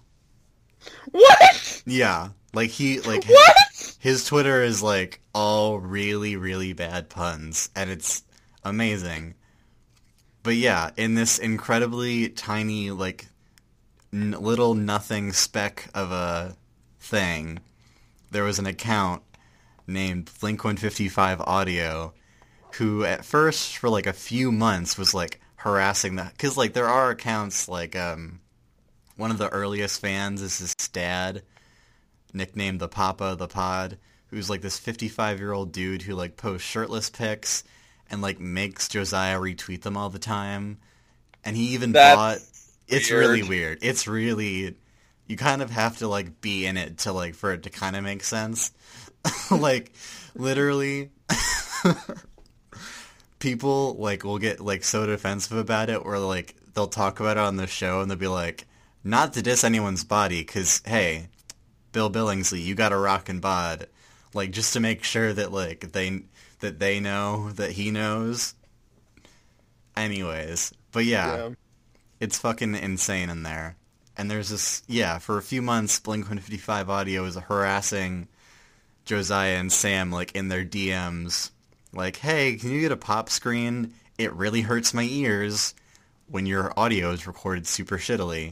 Speaker 2: What?
Speaker 1: Yeah, like he like
Speaker 2: What?
Speaker 1: his Twitter is like all really really bad puns, and it's amazing. But yeah, in this incredibly tiny like n- little nothing speck of a thing, there was an account named Blink one fifty-five Audio, who at first for like a few months was like harassing the, because like there are accounts like um one of the earliest fans is his dad, nicknamed the Papa of the Pod, who's like this fifty-five year old dude who like posts shirtless pics and like makes Josiah retweet them all the time, and he even
Speaker 2: That's
Speaker 1: bought. It's
Speaker 2: weird.
Speaker 1: really weird. It's really, you kind of have to like be in it to like for it to kind of make sense. Like literally, people like will get like so defensive about it, or like they'll talk about it on the show and they'll be like, not to diss anyone's body, because hey, Bill Billingsley, you got a rockin' bod, like just to make sure that like they that they know that he knows. Anyways, but yeah,
Speaker 2: Yeah.
Speaker 1: it's fucking insane in there. And there's this, yeah, for a few months, Blink one fifty-five Audio was harassing Josiah and Sam, like, in their D Ms. Like, hey, can you get a pop screen? It really hurts my ears when your audio is recorded super shittily.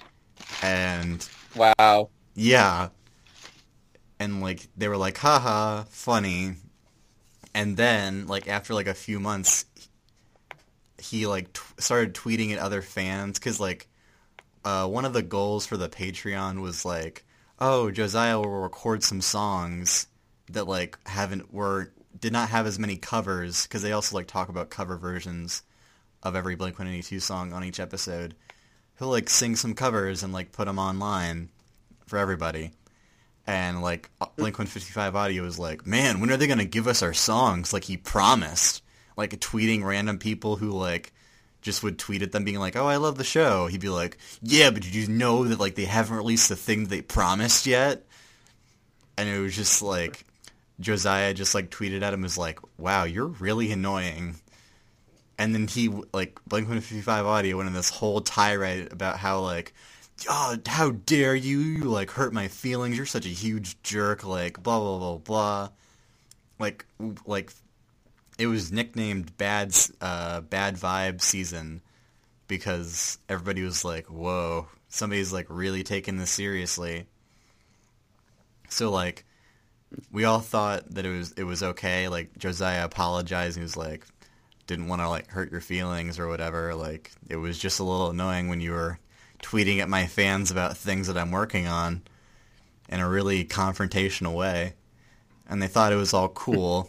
Speaker 1: And,
Speaker 2: Wow.
Speaker 1: yeah. And, like, they were like, haha, funny. And then, like, after, like, a few months, he, like, t- started tweeting at other fans, because, like, uh, one of the goals for the Patreon was, like, oh, Josiah will record some songs that, like, haven't, were, did not have as many covers, because they also, like, talk about cover versions of every Blink one eighty-two song on each episode. He'll, like, sing some covers and, like, put them online for everybody. And, like, Blink one fifty-five Audio was like, man, when are they going to give us our songs? Like, he promised. Like, tweeting random people who, like, just would tweet at them being like, oh, I love the show. He'd be like, yeah, but did you know that, like, they haven't released the thing they promised yet? And it was just, like, Josiah just, like, tweeted at him as, like, wow, you're really annoying. And then he, like, Blink one fifty-five Audio went in this whole tirade about how, like, oh, how dare you, you, like, hurt my feelings, you're such a huge jerk, like, blah, blah, blah, blah. Like, like, it was nicknamed Bad, uh, Bad Vibe Season because everybody was like, whoa, somebody's, like, really taking this seriously. So, like, we all thought that it was, it was okay, like, Josiah apologized, and he was like, didn't want to, like, hurt your feelings or whatever, like, it was just a little annoying when you were tweeting at my fans about things that I'm working on in a really confrontational way, and they thought it was all cool.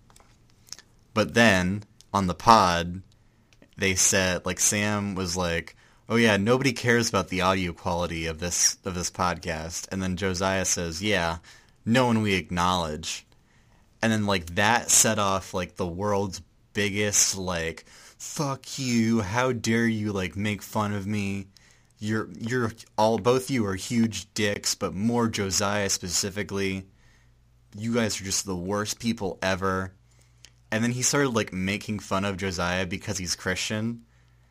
Speaker 1: But then, on the pod, they said, like, Sam was like, oh yeah, nobody cares about the audio quality of this of this podcast. And then Josiah says, yeah, no one we acknowledge. And then, like, that set off, like, the world's biggest, like, fuck you, how dare you, like, make fun of me. You're, you're all, both you are huge dicks, but more Josiah specifically. You guys are just the worst people ever. And then he started, like, making fun of Josiah because he's Christian.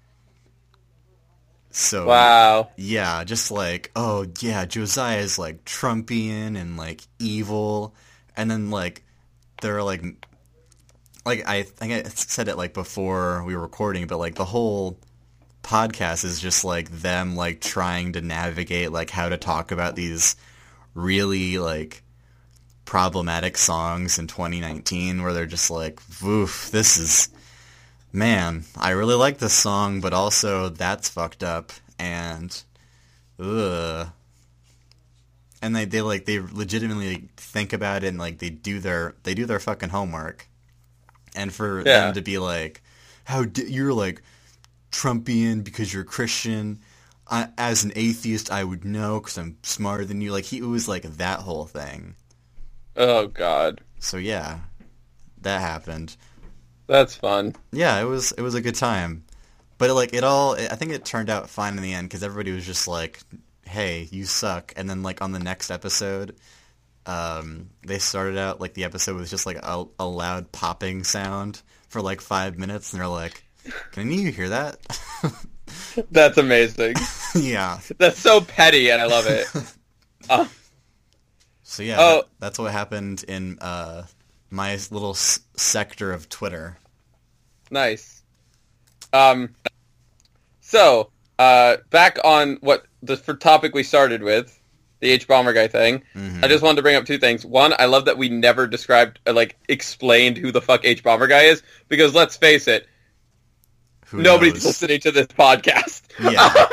Speaker 1: So,
Speaker 2: Wow.
Speaker 1: yeah, just like, oh, yeah, Josiah's, like, Trumpian and, like, evil. And then, like, they're, like, like, I think I said it, like, before we were recording, but, like, the whole podcast is just, like, them, like, trying to navigate, like, how to talk about these really, like, problematic songs in twenty nineteen, where they're just like, woof, this is, man, I really like this song, but also that's fucked up, and ugh. And they, they like, they legitimately think about it, and, like, they do their, they do their fucking homework. And for
Speaker 2: Yeah.
Speaker 1: them to be like, how d- you're, like, Trumpian because you're Christian, I, as an atheist, I would know because I'm smarter than you. Like, he, it was, like, that whole thing.
Speaker 2: Oh, God.
Speaker 1: So yeah, that happened.
Speaker 2: That's fun.
Speaker 1: Yeah, it was it was a good time. But like it all, I think it turned out fine in the end because everybody was just like, "Hey, you suck," and then like on the next episode, um, they started out like the episode was just like a, a loud popping sound for like five minutes, and they're like, "Can you hear that?"
Speaker 2: That's amazing.
Speaker 1: Yeah,
Speaker 2: that's so petty, and I love it. Uh,
Speaker 1: so yeah,
Speaker 2: oh.
Speaker 1: that, that's what happened in uh, my little s- sector of Twitter.
Speaker 2: Nice. Um. So, uh, back on what the for topic we started with, the H-Bomber guy thing.
Speaker 1: Mm-hmm.
Speaker 2: I just wanted to bring up two things. One, I love that we never described, uh, like, explained who the fuck H-Bomber guy is, because let's face it,
Speaker 1: Who
Speaker 2: nobody's
Speaker 1: knows?
Speaker 2: listening to this podcast.
Speaker 1: Yeah.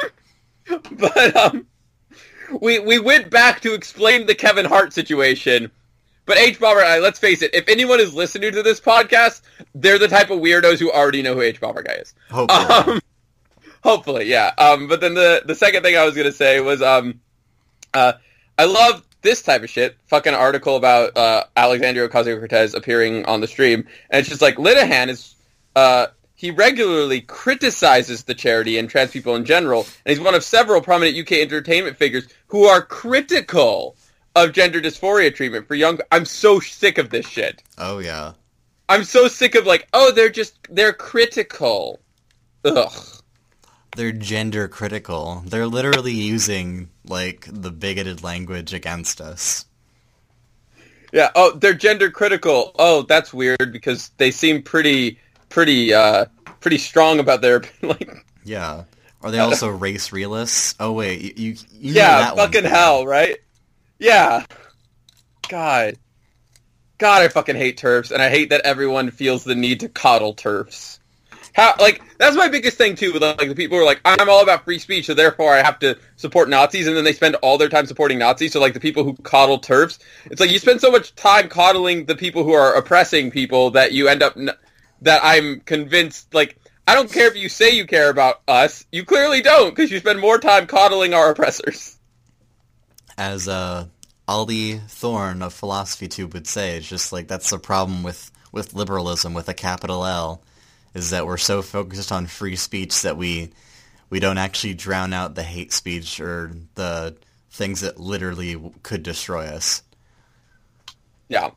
Speaker 2: But, um, we, we went back to explain the Kevin Hart situation, but H-Bomber, uh, let's face it, if anyone is listening to this podcast, they're the type of weirdos who already know who H-Bomber guy is.
Speaker 1: Hopefully.
Speaker 2: Um, hopefully, yeah. Um, but then the, the second thing I was going to say was, um, uh, I love this type of shit. Fucking article about, uh, Alexandria Ocasio-Cortez appearing on the stream. And it's just like, Linehan is, uh, he regularly criticizes the charity and trans people in general. And he's one of several prominent U K entertainment figures who are critical of gender dysphoria treatment for young... I'm so sick of this shit.
Speaker 1: Oh, yeah.
Speaker 2: I'm so sick of, like, oh, they're just... They're critical. Ugh.
Speaker 1: They're gender critical. They're literally using, like, the bigoted language against us.
Speaker 2: Yeah, oh, they're gender critical. Oh, that's weird, because they seem pretty, pretty, uh, pretty strong about their, like...
Speaker 1: Yeah. Are they also race realists? Oh, wait, you, you, you know
Speaker 2: Yeah,
Speaker 1: that one.
Speaker 2: fucking hell, right? Yeah. God. God, I fucking hate TERFs, and I hate that everyone feels the need to coddle TERFs. How, like, that's my biggest thing, too, with, like, the people who are like, I'm all about free speech, so therefore I have to support Nazis, and then they spend all their time supporting Nazis, so, like, the people who coddle TERFs, it's like, you spend so much time coddling the people who are oppressing people that you end up, n- that I'm convinced, like, I don't care if you say you care about us, you clearly don't, because you spend more time coddling our oppressors.
Speaker 1: As uh, Ollie Thorne of Philosophy Tube would say, it's just like, that's the problem with, with liberalism, with a capital L, is that we're so focused on free speech that we we don't actually drown out the hate speech or the things that literally could destroy us.
Speaker 2: Yeah.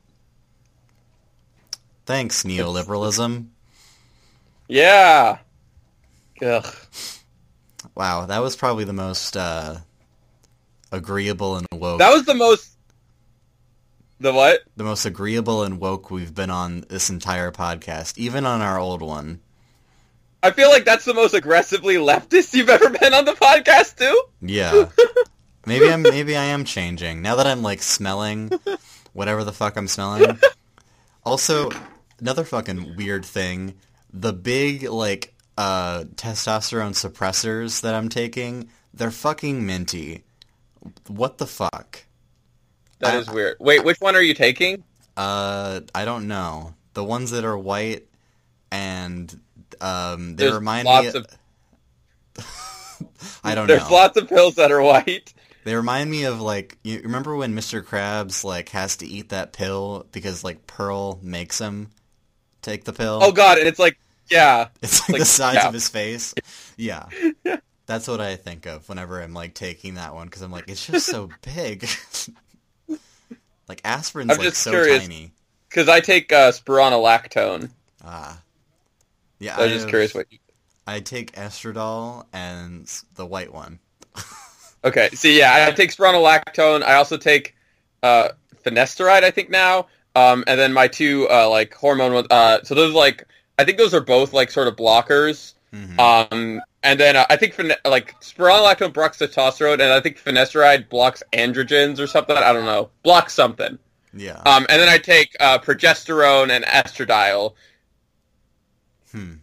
Speaker 1: Thanks, neoliberalism.
Speaker 2: Yeah. Ugh.
Speaker 1: Wow, that was probably the most uh, agreeable and woke.
Speaker 2: That was the most... The what?
Speaker 1: The most agreeable and woke we've been on this entire podcast, even on our old one.
Speaker 2: I feel like that's the most aggressively leftist you've ever been on the podcast, too.
Speaker 1: Yeah. Maybe I'm. Maybe I am changing now that I'm like smelling whatever the fuck I'm smelling. Also, another fucking weird thing: the big like uh, testosterone suppressors that I'm taking, they're fucking minty. What the fuck?
Speaker 2: That
Speaker 1: I,
Speaker 2: is weird. Wait, which one are you taking?
Speaker 1: Uh, I don't know. The ones that are white and um, they
Speaker 2: There's
Speaker 1: remind
Speaker 2: lots
Speaker 1: me.
Speaker 2: Of...
Speaker 1: I don't
Speaker 2: There's
Speaker 1: know.
Speaker 2: There's lots of pills that are white.
Speaker 1: They remind me of like you remember when Mister Krabs like has to eat that pill because like Pearl makes him take the pill.
Speaker 2: Oh god, and it's like yeah,
Speaker 1: it's like,
Speaker 2: like
Speaker 1: the size
Speaker 2: yeah.
Speaker 1: of his face. Yeah. That's what I think of whenever I'm like taking that one because I'm like it's just so big. Like aspirin's
Speaker 2: I'm
Speaker 1: like
Speaker 2: just
Speaker 1: so
Speaker 2: curious,
Speaker 1: tiny.
Speaker 2: Because I take uh, spironolactone.
Speaker 1: Ah. Yeah,
Speaker 2: so I'm
Speaker 1: I
Speaker 2: just
Speaker 1: have,
Speaker 2: curious what you...
Speaker 1: I take estradiol and the white one.
Speaker 2: Okay, see, yeah, I take spironolactone. I also take uh, finasteride, I think now, um, and then my two uh, like hormone ones. Uh, so those like I think those are both like sort of blockers.
Speaker 1: Mm-hmm.
Speaker 2: Um, and then uh, I think fin- like spironolactone blocks testosterone, and I think finasteride blocks androgens or something. I don't know, blocks something.
Speaker 1: Yeah.
Speaker 2: Um, and then I take uh, progesterone and estradiol.
Speaker 1: Hmm.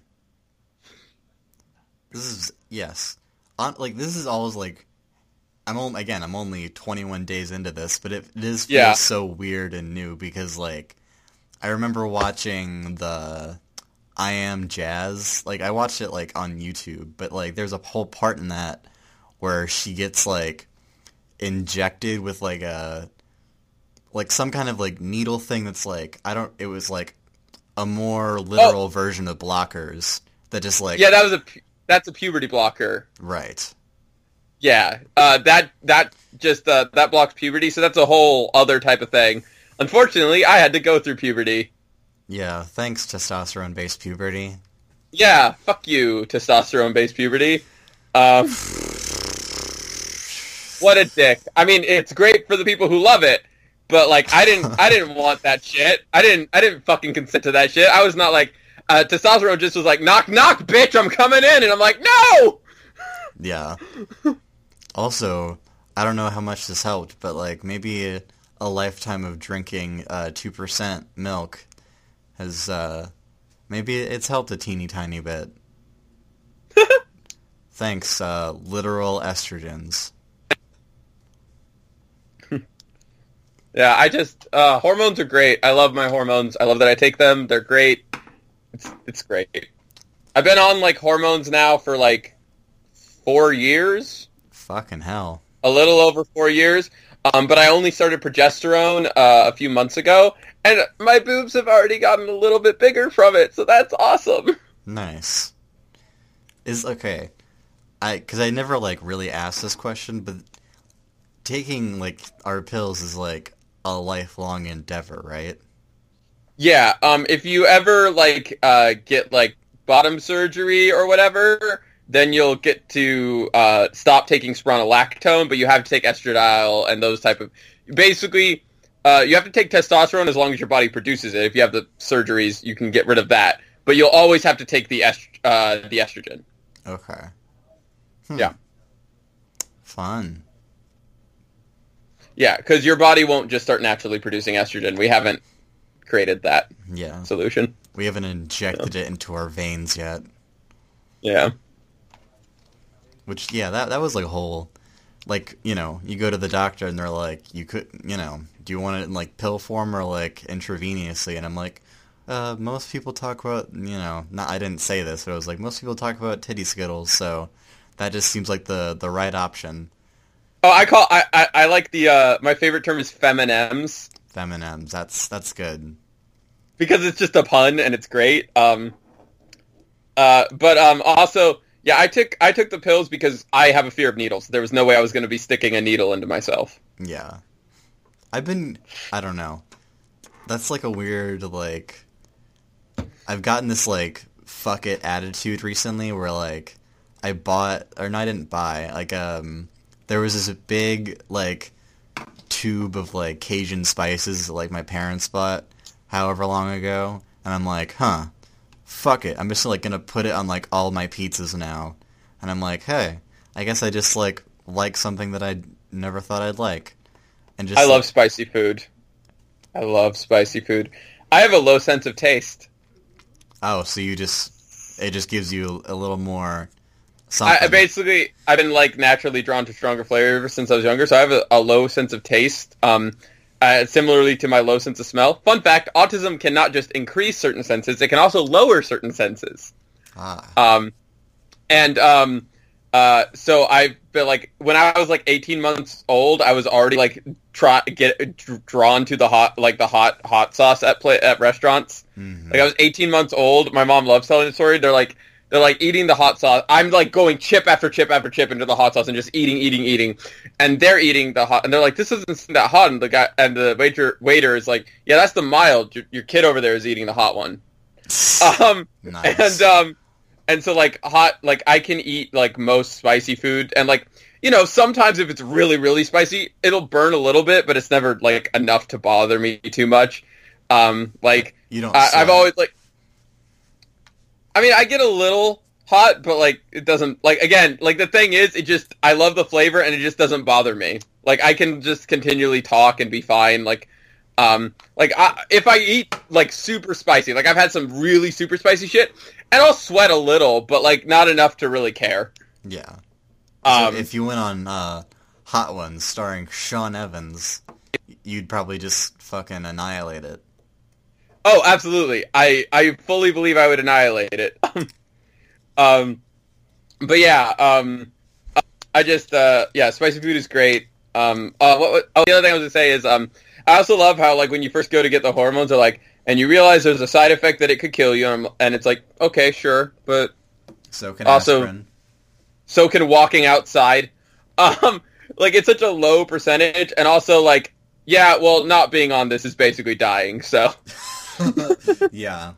Speaker 1: This is yes. On, like this is always like. I'm only, again. I'm only twenty-one days into this, but it, it is feels
Speaker 2: Yeah.
Speaker 1: so weird and new because like I remember watching the I Am Jazz. Like I watched it like on YouTube, but like there's a whole part in that where she gets like injected with like a like some kind of like needle thing that's like I don't. It was like a more literal
Speaker 2: Oh.
Speaker 1: version of blockers that just like
Speaker 2: Yeah, that was a that's a puberty blocker.
Speaker 1: Right.
Speaker 2: Yeah, uh, that that just uh, that blocks puberty, so that's a whole other type of thing. Unfortunately, I had to go through puberty.
Speaker 1: Yeah, thanks testosterone-based puberty.
Speaker 2: Yeah, fuck you, testosterone-based puberty. Um, what a dick. I mean, it's great for the people who love it, but like, I didn't, I didn't want that shit. I didn't, I didn't fucking consent to that shit. I was not like, uh, testosterone just was like, knock, knock, bitch, I'm coming in, and I'm like, no.
Speaker 1: Yeah. Also, I don't know how much this helped, but like maybe a, a lifetime of drinking uh, two percent milk has, uh, maybe it's helped a teeny tiny bit. Thanks, uh, literal estrogens.
Speaker 2: Yeah, I just, uh, hormones are great. I love my hormones. I love that I take them. They're great. It's, it's great. I've been on like hormones now for like four years.
Speaker 1: Fucking hell.
Speaker 2: A little over four years. Um, but I only started progesterone uh, a few months ago, and my boobs have already gotten a little bit bigger from it, so that's awesome.
Speaker 1: Nice. Is, okay, I, because I never, like, really asked this question, but taking, like, our pills is, like, a lifelong endeavor, right?
Speaker 2: Yeah, um, if you ever, like, uh, get, like, bottom surgery or whatever, then you'll get to uh, stop taking spironolactone, but you have to take estradiol and those type of... Basically, uh, you have to take testosterone as long as your body produces it. If you have the surgeries, you can get rid of that. But you'll always have to take the est- uh, the estrogen.
Speaker 1: Okay. Hmm.
Speaker 2: Yeah.
Speaker 1: Fun.
Speaker 2: Yeah, because your body won't just start naturally producing estrogen. We haven't created that
Speaker 1: Yeah.
Speaker 2: solution.
Speaker 1: We haven't injected yeah. it into our veins yet.
Speaker 2: Yeah.
Speaker 1: Which, yeah, that that was like a whole, like, you know, you go to the doctor and they're like, you could, you know, do you want it in, like, pill form or, like, intravenously? And I'm like, uh, most people talk about, you know, not, I didn't say this, but I was like, most people talk about titty skittles, so that just seems like the, the right option.
Speaker 2: Oh, I call, I, I, I like the, uh, my favorite term is feminems.
Speaker 1: Feminems, that's, that's good.
Speaker 2: Because it's just a pun and it's great. Um, uh, but, um, also... Yeah, I took I took the pills because I have a fear of needles. There was no way I was going to be sticking a needle into myself.
Speaker 1: Yeah. I've been... I don't know. That's like a weird, like... I've gotten this, like, fuck it attitude recently where, like, I bought... Or no, I didn't buy. Like, um... There was this big, like, tube of, like, Cajun spices that, like, my parents bought however long ago. And I'm like, huh... Fuck it, I'm just, like, gonna put it on, like, all my pizzas now. And I'm like, hey, I guess I just, like, like something that I never thought I'd like. And just
Speaker 2: I
Speaker 1: like,
Speaker 2: love spicy food. I love spicy food. I have a low sense of taste.
Speaker 1: Oh, so you just... It just gives you a little more something.
Speaker 2: I, I basically, I've been, like, naturally drawn to stronger flavors since I was younger, so I have a, a low sense of taste. Um... Uh, similarly to my low sense of smell. Fun fact, autism cannot just increase certain senses, it can also lower certain senses.
Speaker 1: Ah.
Speaker 2: Um, and um, uh, so I've been, like, when I was, like, eighteen months old, I was already, like, try, get drawn to the hot, like, the hot hot sauce at play, at restaurants. Mm-hmm. Like, I was eighteen months old, my mom loves telling the story, they're like, They're, like, eating the hot sauce. I'm, like, going chip after chip after chip into the hot sauce and just eating, eating, eating. And they're eating the hot... And they're like, this isn't that hot. And the guy and the waiter waiter is like, yeah, that's the mild. Your, your kid over there is eating the hot one. um,
Speaker 1: nice.
Speaker 2: And, um, and so, like, hot... Like, I can eat, like, most spicy food. And, like, you know, sometimes if it's really, really spicy, it'll burn a little bit, but it's never, like, enough to bother me too much. Um, like...
Speaker 1: You don't
Speaker 2: I, I've always, like... I mean, I get a little hot, but, like, it doesn't, like, again, like, the thing is, it just, I love the flavor, and it just doesn't bother me. Like, I can just continually talk and be fine, like, um, like, I, if I eat, like, super spicy, like, I've had some really super spicy shit, and I'll sweat a little, but, like, not enough to really care.
Speaker 1: Yeah.
Speaker 2: Um,
Speaker 1: so if you went on, uh, Hot Ones starring Sean Evans, you'd probably just fucking annihilate it.
Speaker 2: Oh, absolutely. I, I fully believe I would annihilate it. um, but yeah, um, I just, uh, yeah, spicy food is great. Um, uh, what, what, oh, the other thing I was going to say is, um, I also love how, like, when you first go to get the hormones, they're like, and you realize there's a side effect that it could kill you, and, and it's like, okay, sure, but
Speaker 1: So can
Speaker 2: Also,
Speaker 1: aspirin.
Speaker 2: so can walking outside. Um, like it's such a low percentage, and also like, yeah, well, not being on this is basically dying. So,
Speaker 1: Yeah.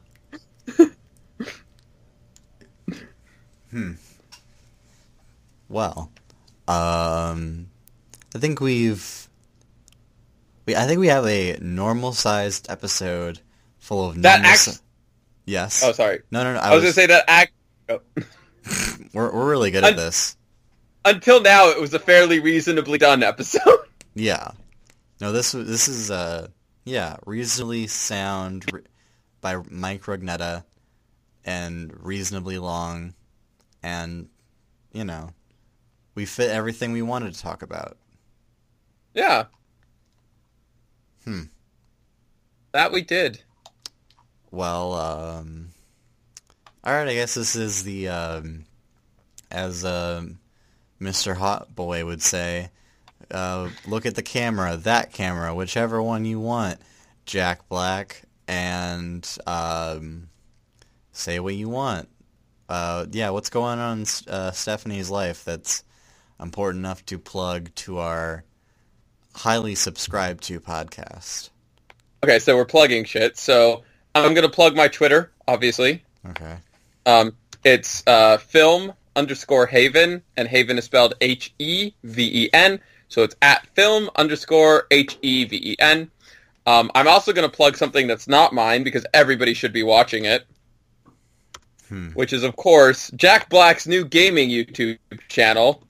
Speaker 1: Hmm. Well, um, I think we've, we I think we have a normal-sized episode full of
Speaker 2: That
Speaker 1: normal.
Speaker 2: acts-
Speaker 1: si- yes.
Speaker 2: oh, sorry.
Speaker 1: No, no, no. I,
Speaker 2: I was gonna say that act. Oh.
Speaker 1: we're we're really good at
Speaker 2: Un-
Speaker 1: this.
Speaker 2: Until now, it was a fairly reasonably done episode.
Speaker 1: Yeah. No, this this is uh yeah reasonably sound re- by Mike Rugnetta and reasonably long, and you know we fit everything we wanted to talk about.
Speaker 2: Yeah.
Speaker 1: Hmm.
Speaker 2: That we did.
Speaker 1: Well, um, all right. I guess this is the um, as um, Mister Hot Boy would say. Uh, look at the camera, that camera, whichever one you want, Jack Black, and um, say what you want. Uh, yeah, what's going on in uh, Stephanie's life that's important enough to plug to our highly subscribed to podcast?
Speaker 2: Okay, so we're plugging shit. So I'm gonna plug my Twitter, obviously.
Speaker 1: Okay.
Speaker 2: Um, it's uh, film underscore Haven, and Haven is spelled H E V E N. So it's at film underscore H E V E N. Um, I'm also going to plug something that's not mine because everybody should be watching it.
Speaker 1: Hmm.
Speaker 2: Which is, of course, Jack Black's new gaming YouTube channel.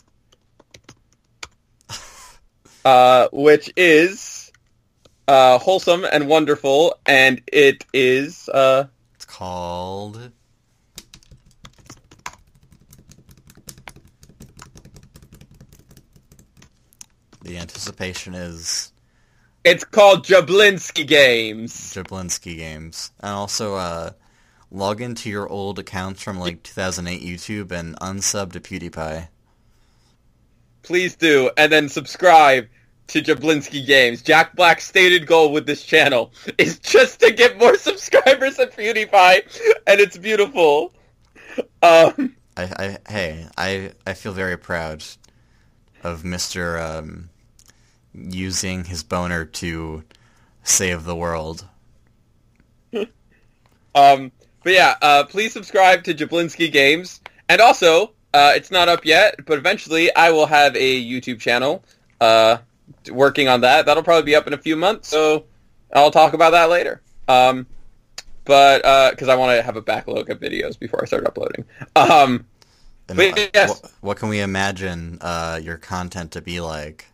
Speaker 2: uh, which is uh, wholesome and wonderful, and it is... Uh,
Speaker 1: It's called... The anticipation is
Speaker 2: it's called Jablinski Games.
Speaker 1: Jablinski Games. And also, uh, log into your old accounts from, like, two thousand eight YouTube and unsub to PewDiePie.
Speaker 2: Please do, and then subscribe to Jablinski Games. Jack Black's stated goal with this channel is just to get more subscribers than PewDiePie, and it's beautiful. Um,
Speaker 1: I, I, hey, I, I feel very proud of Mister Um, using his boner to save the world.
Speaker 2: um, but yeah, uh, please subscribe to Jablinski Games, and also, uh, it's not up yet, but eventually I will have a YouTube channel, uh, working on that. That'll probably be up in a few months, so I'll talk about that later. Um, but, uh, because I want to have a backlog of videos before I start uploading. Um,
Speaker 1: And
Speaker 2: but
Speaker 1: what,
Speaker 2: yes.
Speaker 1: what, what can we imagine uh, your content to be like?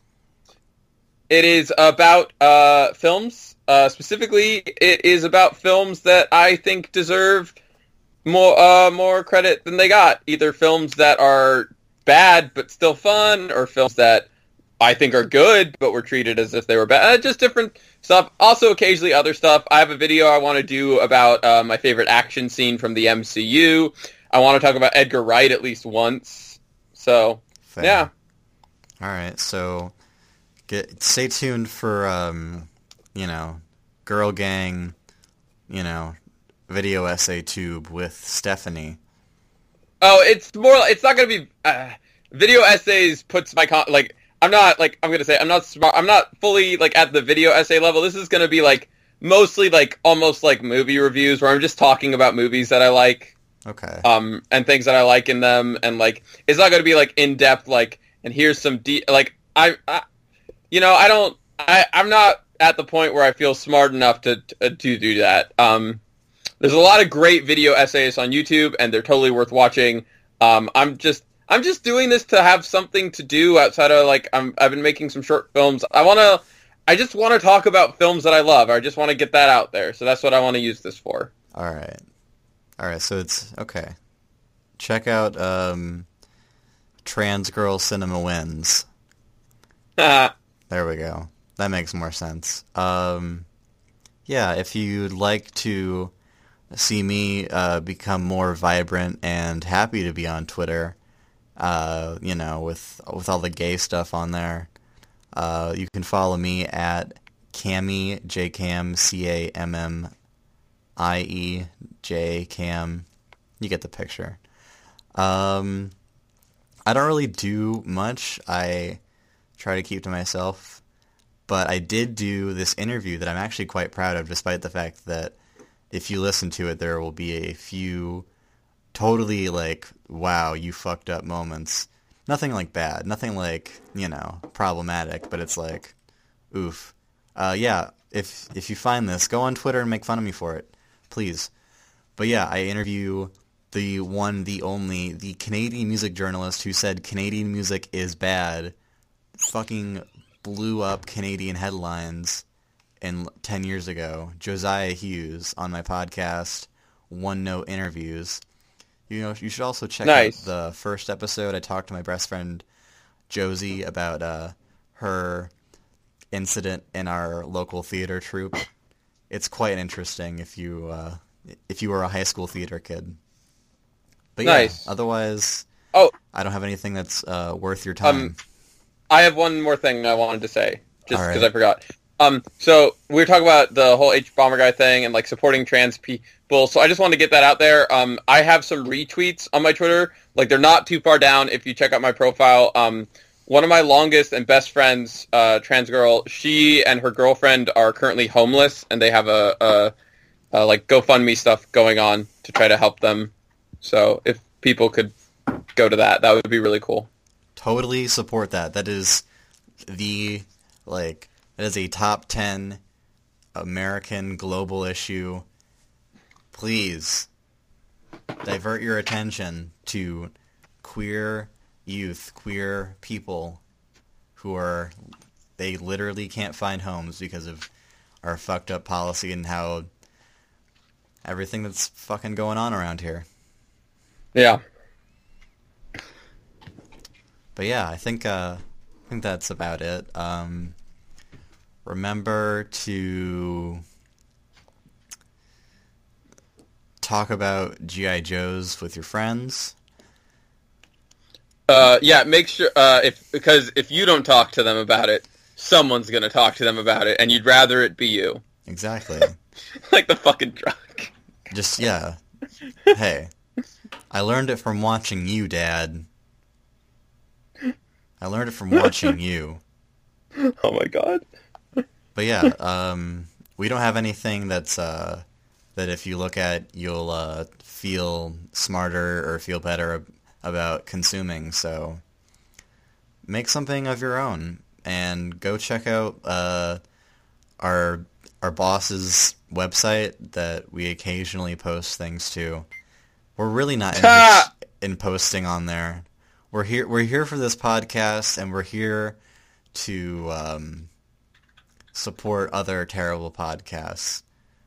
Speaker 2: It is about uh, films. Uh, specifically, it is about films that I think deserve more uh, more credit than they got. Either films that are bad but still fun, or films that I think are good but were treated as if they were bad. Uh, just different stuff. Also, occasionally other stuff. I have a video I want to do about uh, my favorite action scene from the M C U. I want to talk about Edgar Wright at least once. So,
Speaker 1: Fair.
Speaker 2: yeah.
Speaker 1: All right, so get stay tuned for um, you know, Girl Gang, you know, video essay tube with Stephanie.
Speaker 2: Oh, it's more. It's not gonna be uh, video essays. Puts my con like I'm not like I'm gonna say I'm not smart. I'm not fully like at the video essay level. This is gonna be like mostly like almost like movie reviews where I'm just talking about movies that I like.
Speaker 1: Okay.
Speaker 2: Um, and things that I like in them, and like it's not gonna be like in depth. Like, and here's some de- like I, I, you know, I don't. I I'm not at the point where I feel smart enough to to, to do that. Um. There's a lot of great video essays on YouTube, and they're totally worth watching. Um, I'm just I'm just doing this to have something to do outside of like I'm I've been making some short films. I wanna I just want to talk about films that I love. I just want to get that out there. So that's what I want to use this for.
Speaker 1: All right. All right. So it's okay. Check out um, Trans Girl Cinema Wins. There we go. That makes more sense. Um, yeah. If you'd like to see me uh, become more vibrant and happy to be on Twitter, uh, you know, with with all the gay stuff on there, uh, you can follow me at Cammy, J-Cam, C A M M I E, J-Cam. You get the picture. Um, I don't really do much. I try to keep to myself. But I did do this interview that I'm actually quite proud of, despite the fact that if you listen to it, there will be a few totally, like, wow, you fucked up moments. Nothing, like, bad. Nothing, like, you know, problematic. But it's like, oof. Uh, yeah, if if you find this, go on Twitter and make fun of me for it. Please. But yeah, I interview the one, the only, the Canadian music journalist who said Canadian music is bad, fucking blew up Canadian headlines in ten years ago, Josiah Hughes, on my podcast, One Note Interviews. You know, you should also check
Speaker 2: Nice.
Speaker 1: out the first episode. I talked to my best friend Josie about uh, her incident in our local theater troupe. It's quite interesting if you uh, if you were a high school theater kid. But
Speaker 2: Nice.
Speaker 1: yeah, otherwise,
Speaker 2: Oh,
Speaker 1: I don't have anything that's uh, worth your time.
Speaker 2: Um, I have one more thing I wanted to say, just
Speaker 1: All
Speaker 2: because
Speaker 1: right.
Speaker 2: I forgot. Um, so we were talking about the whole H Bomber guy thing and like supporting trans people. So I just wanted to get that out there. Um, I have some retweets on my Twitter. Like they're not too far down. If you check out my profile, um, one of my longest and best friends, uh, trans girl, she and her girlfriend are currently homeless, and they have a, a, a like GoFundMe stuff going on to try to help them. So if people could go to that, that would be really cool.
Speaker 1: Totally support that. That is the, like, that is a top ten American global issue. Please divert your attention to queer youth, queer people who are, they literally can't find homes because of our fucked up policy and how everything that's fucking going on around here.
Speaker 2: Yeah.
Speaker 1: But yeah, I think uh, I think that's about it. Um, remember to talk about G I. Joes with your friends.
Speaker 2: Uh, yeah, make sure, uh, if, because if you don't talk to them about it, someone's gonna talk to them about it, and you'd rather it be you.
Speaker 1: Exactly.
Speaker 2: Like the fucking drunk.
Speaker 1: Just, yeah. Hey, I learned it from watching you, Dad. I learned it from watching you.
Speaker 2: Oh my god.
Speaker 1: But yeah, um, we don't have anything that's, uh, that if you look at, you'll, uh, feel smarter or feel better ab- about consuming, so make something of your own, and go check out, uh, our, our boss's website that we occasionally post things to. We're really not interested in posting on there. We're here, we're here for this podcast, and we're here to, um, support other terrible podcasts.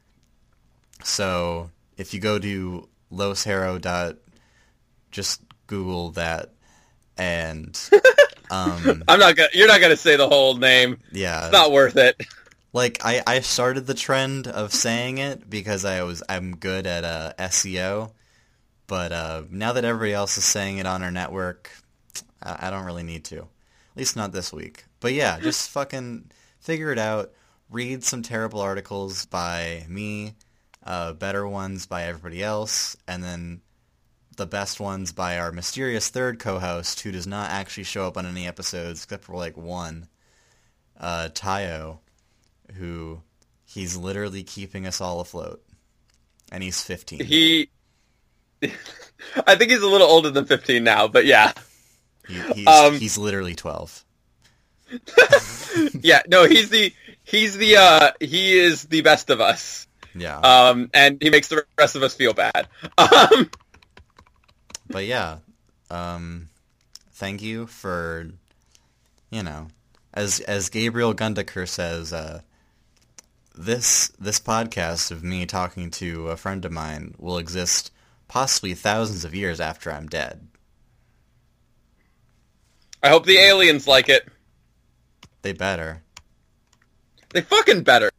Speaker 1: So if you go to Los Hero dot, just Google that, and um,
Speaker 2: I'm not gonna, you're not gonna say the whole name.
Speaker 1: yeah,
Speaker 2: It's not worth it.
Speaker 1: like I, I started the trend of saying it because I was I'm good at uh, S E O, but uh, now that everybody else is saying it on our network, I, I don't really need to, at least not this week. But yeah, just fucking figure it out. Read some terrible articles by me, uh, better ones by everybody else, and then the best ones by our mysterious third co-host who does not actually show up on any episodes except for like one, uh, Tayo, who he's literally keeping us all afloat, and he's fifteen.
Speaker 2: He, I think he's a little older than fifteen now, but yeah.
Speaker 1: He, he's,
Speaker 2: Um,
Speaker 1: he's literally twelve.
Speaker 2: Yeah, no, he's the, he's the, uh, he is the best of us.
Speaker 1: Yeah.
Speaker 2: Um, and he makes the rest of us feel bad. Um,
Speaker 1: But yeah, um, thank you for, you know, as as Gabriel Gundaker says, uh, this this podcast of me talking to a friend of mine will exist possibly thousands of years after I'm dead.
Speaker 2: I hope the aliens like it.
Speaker 1: They better.
Speaker 2: They fucking better.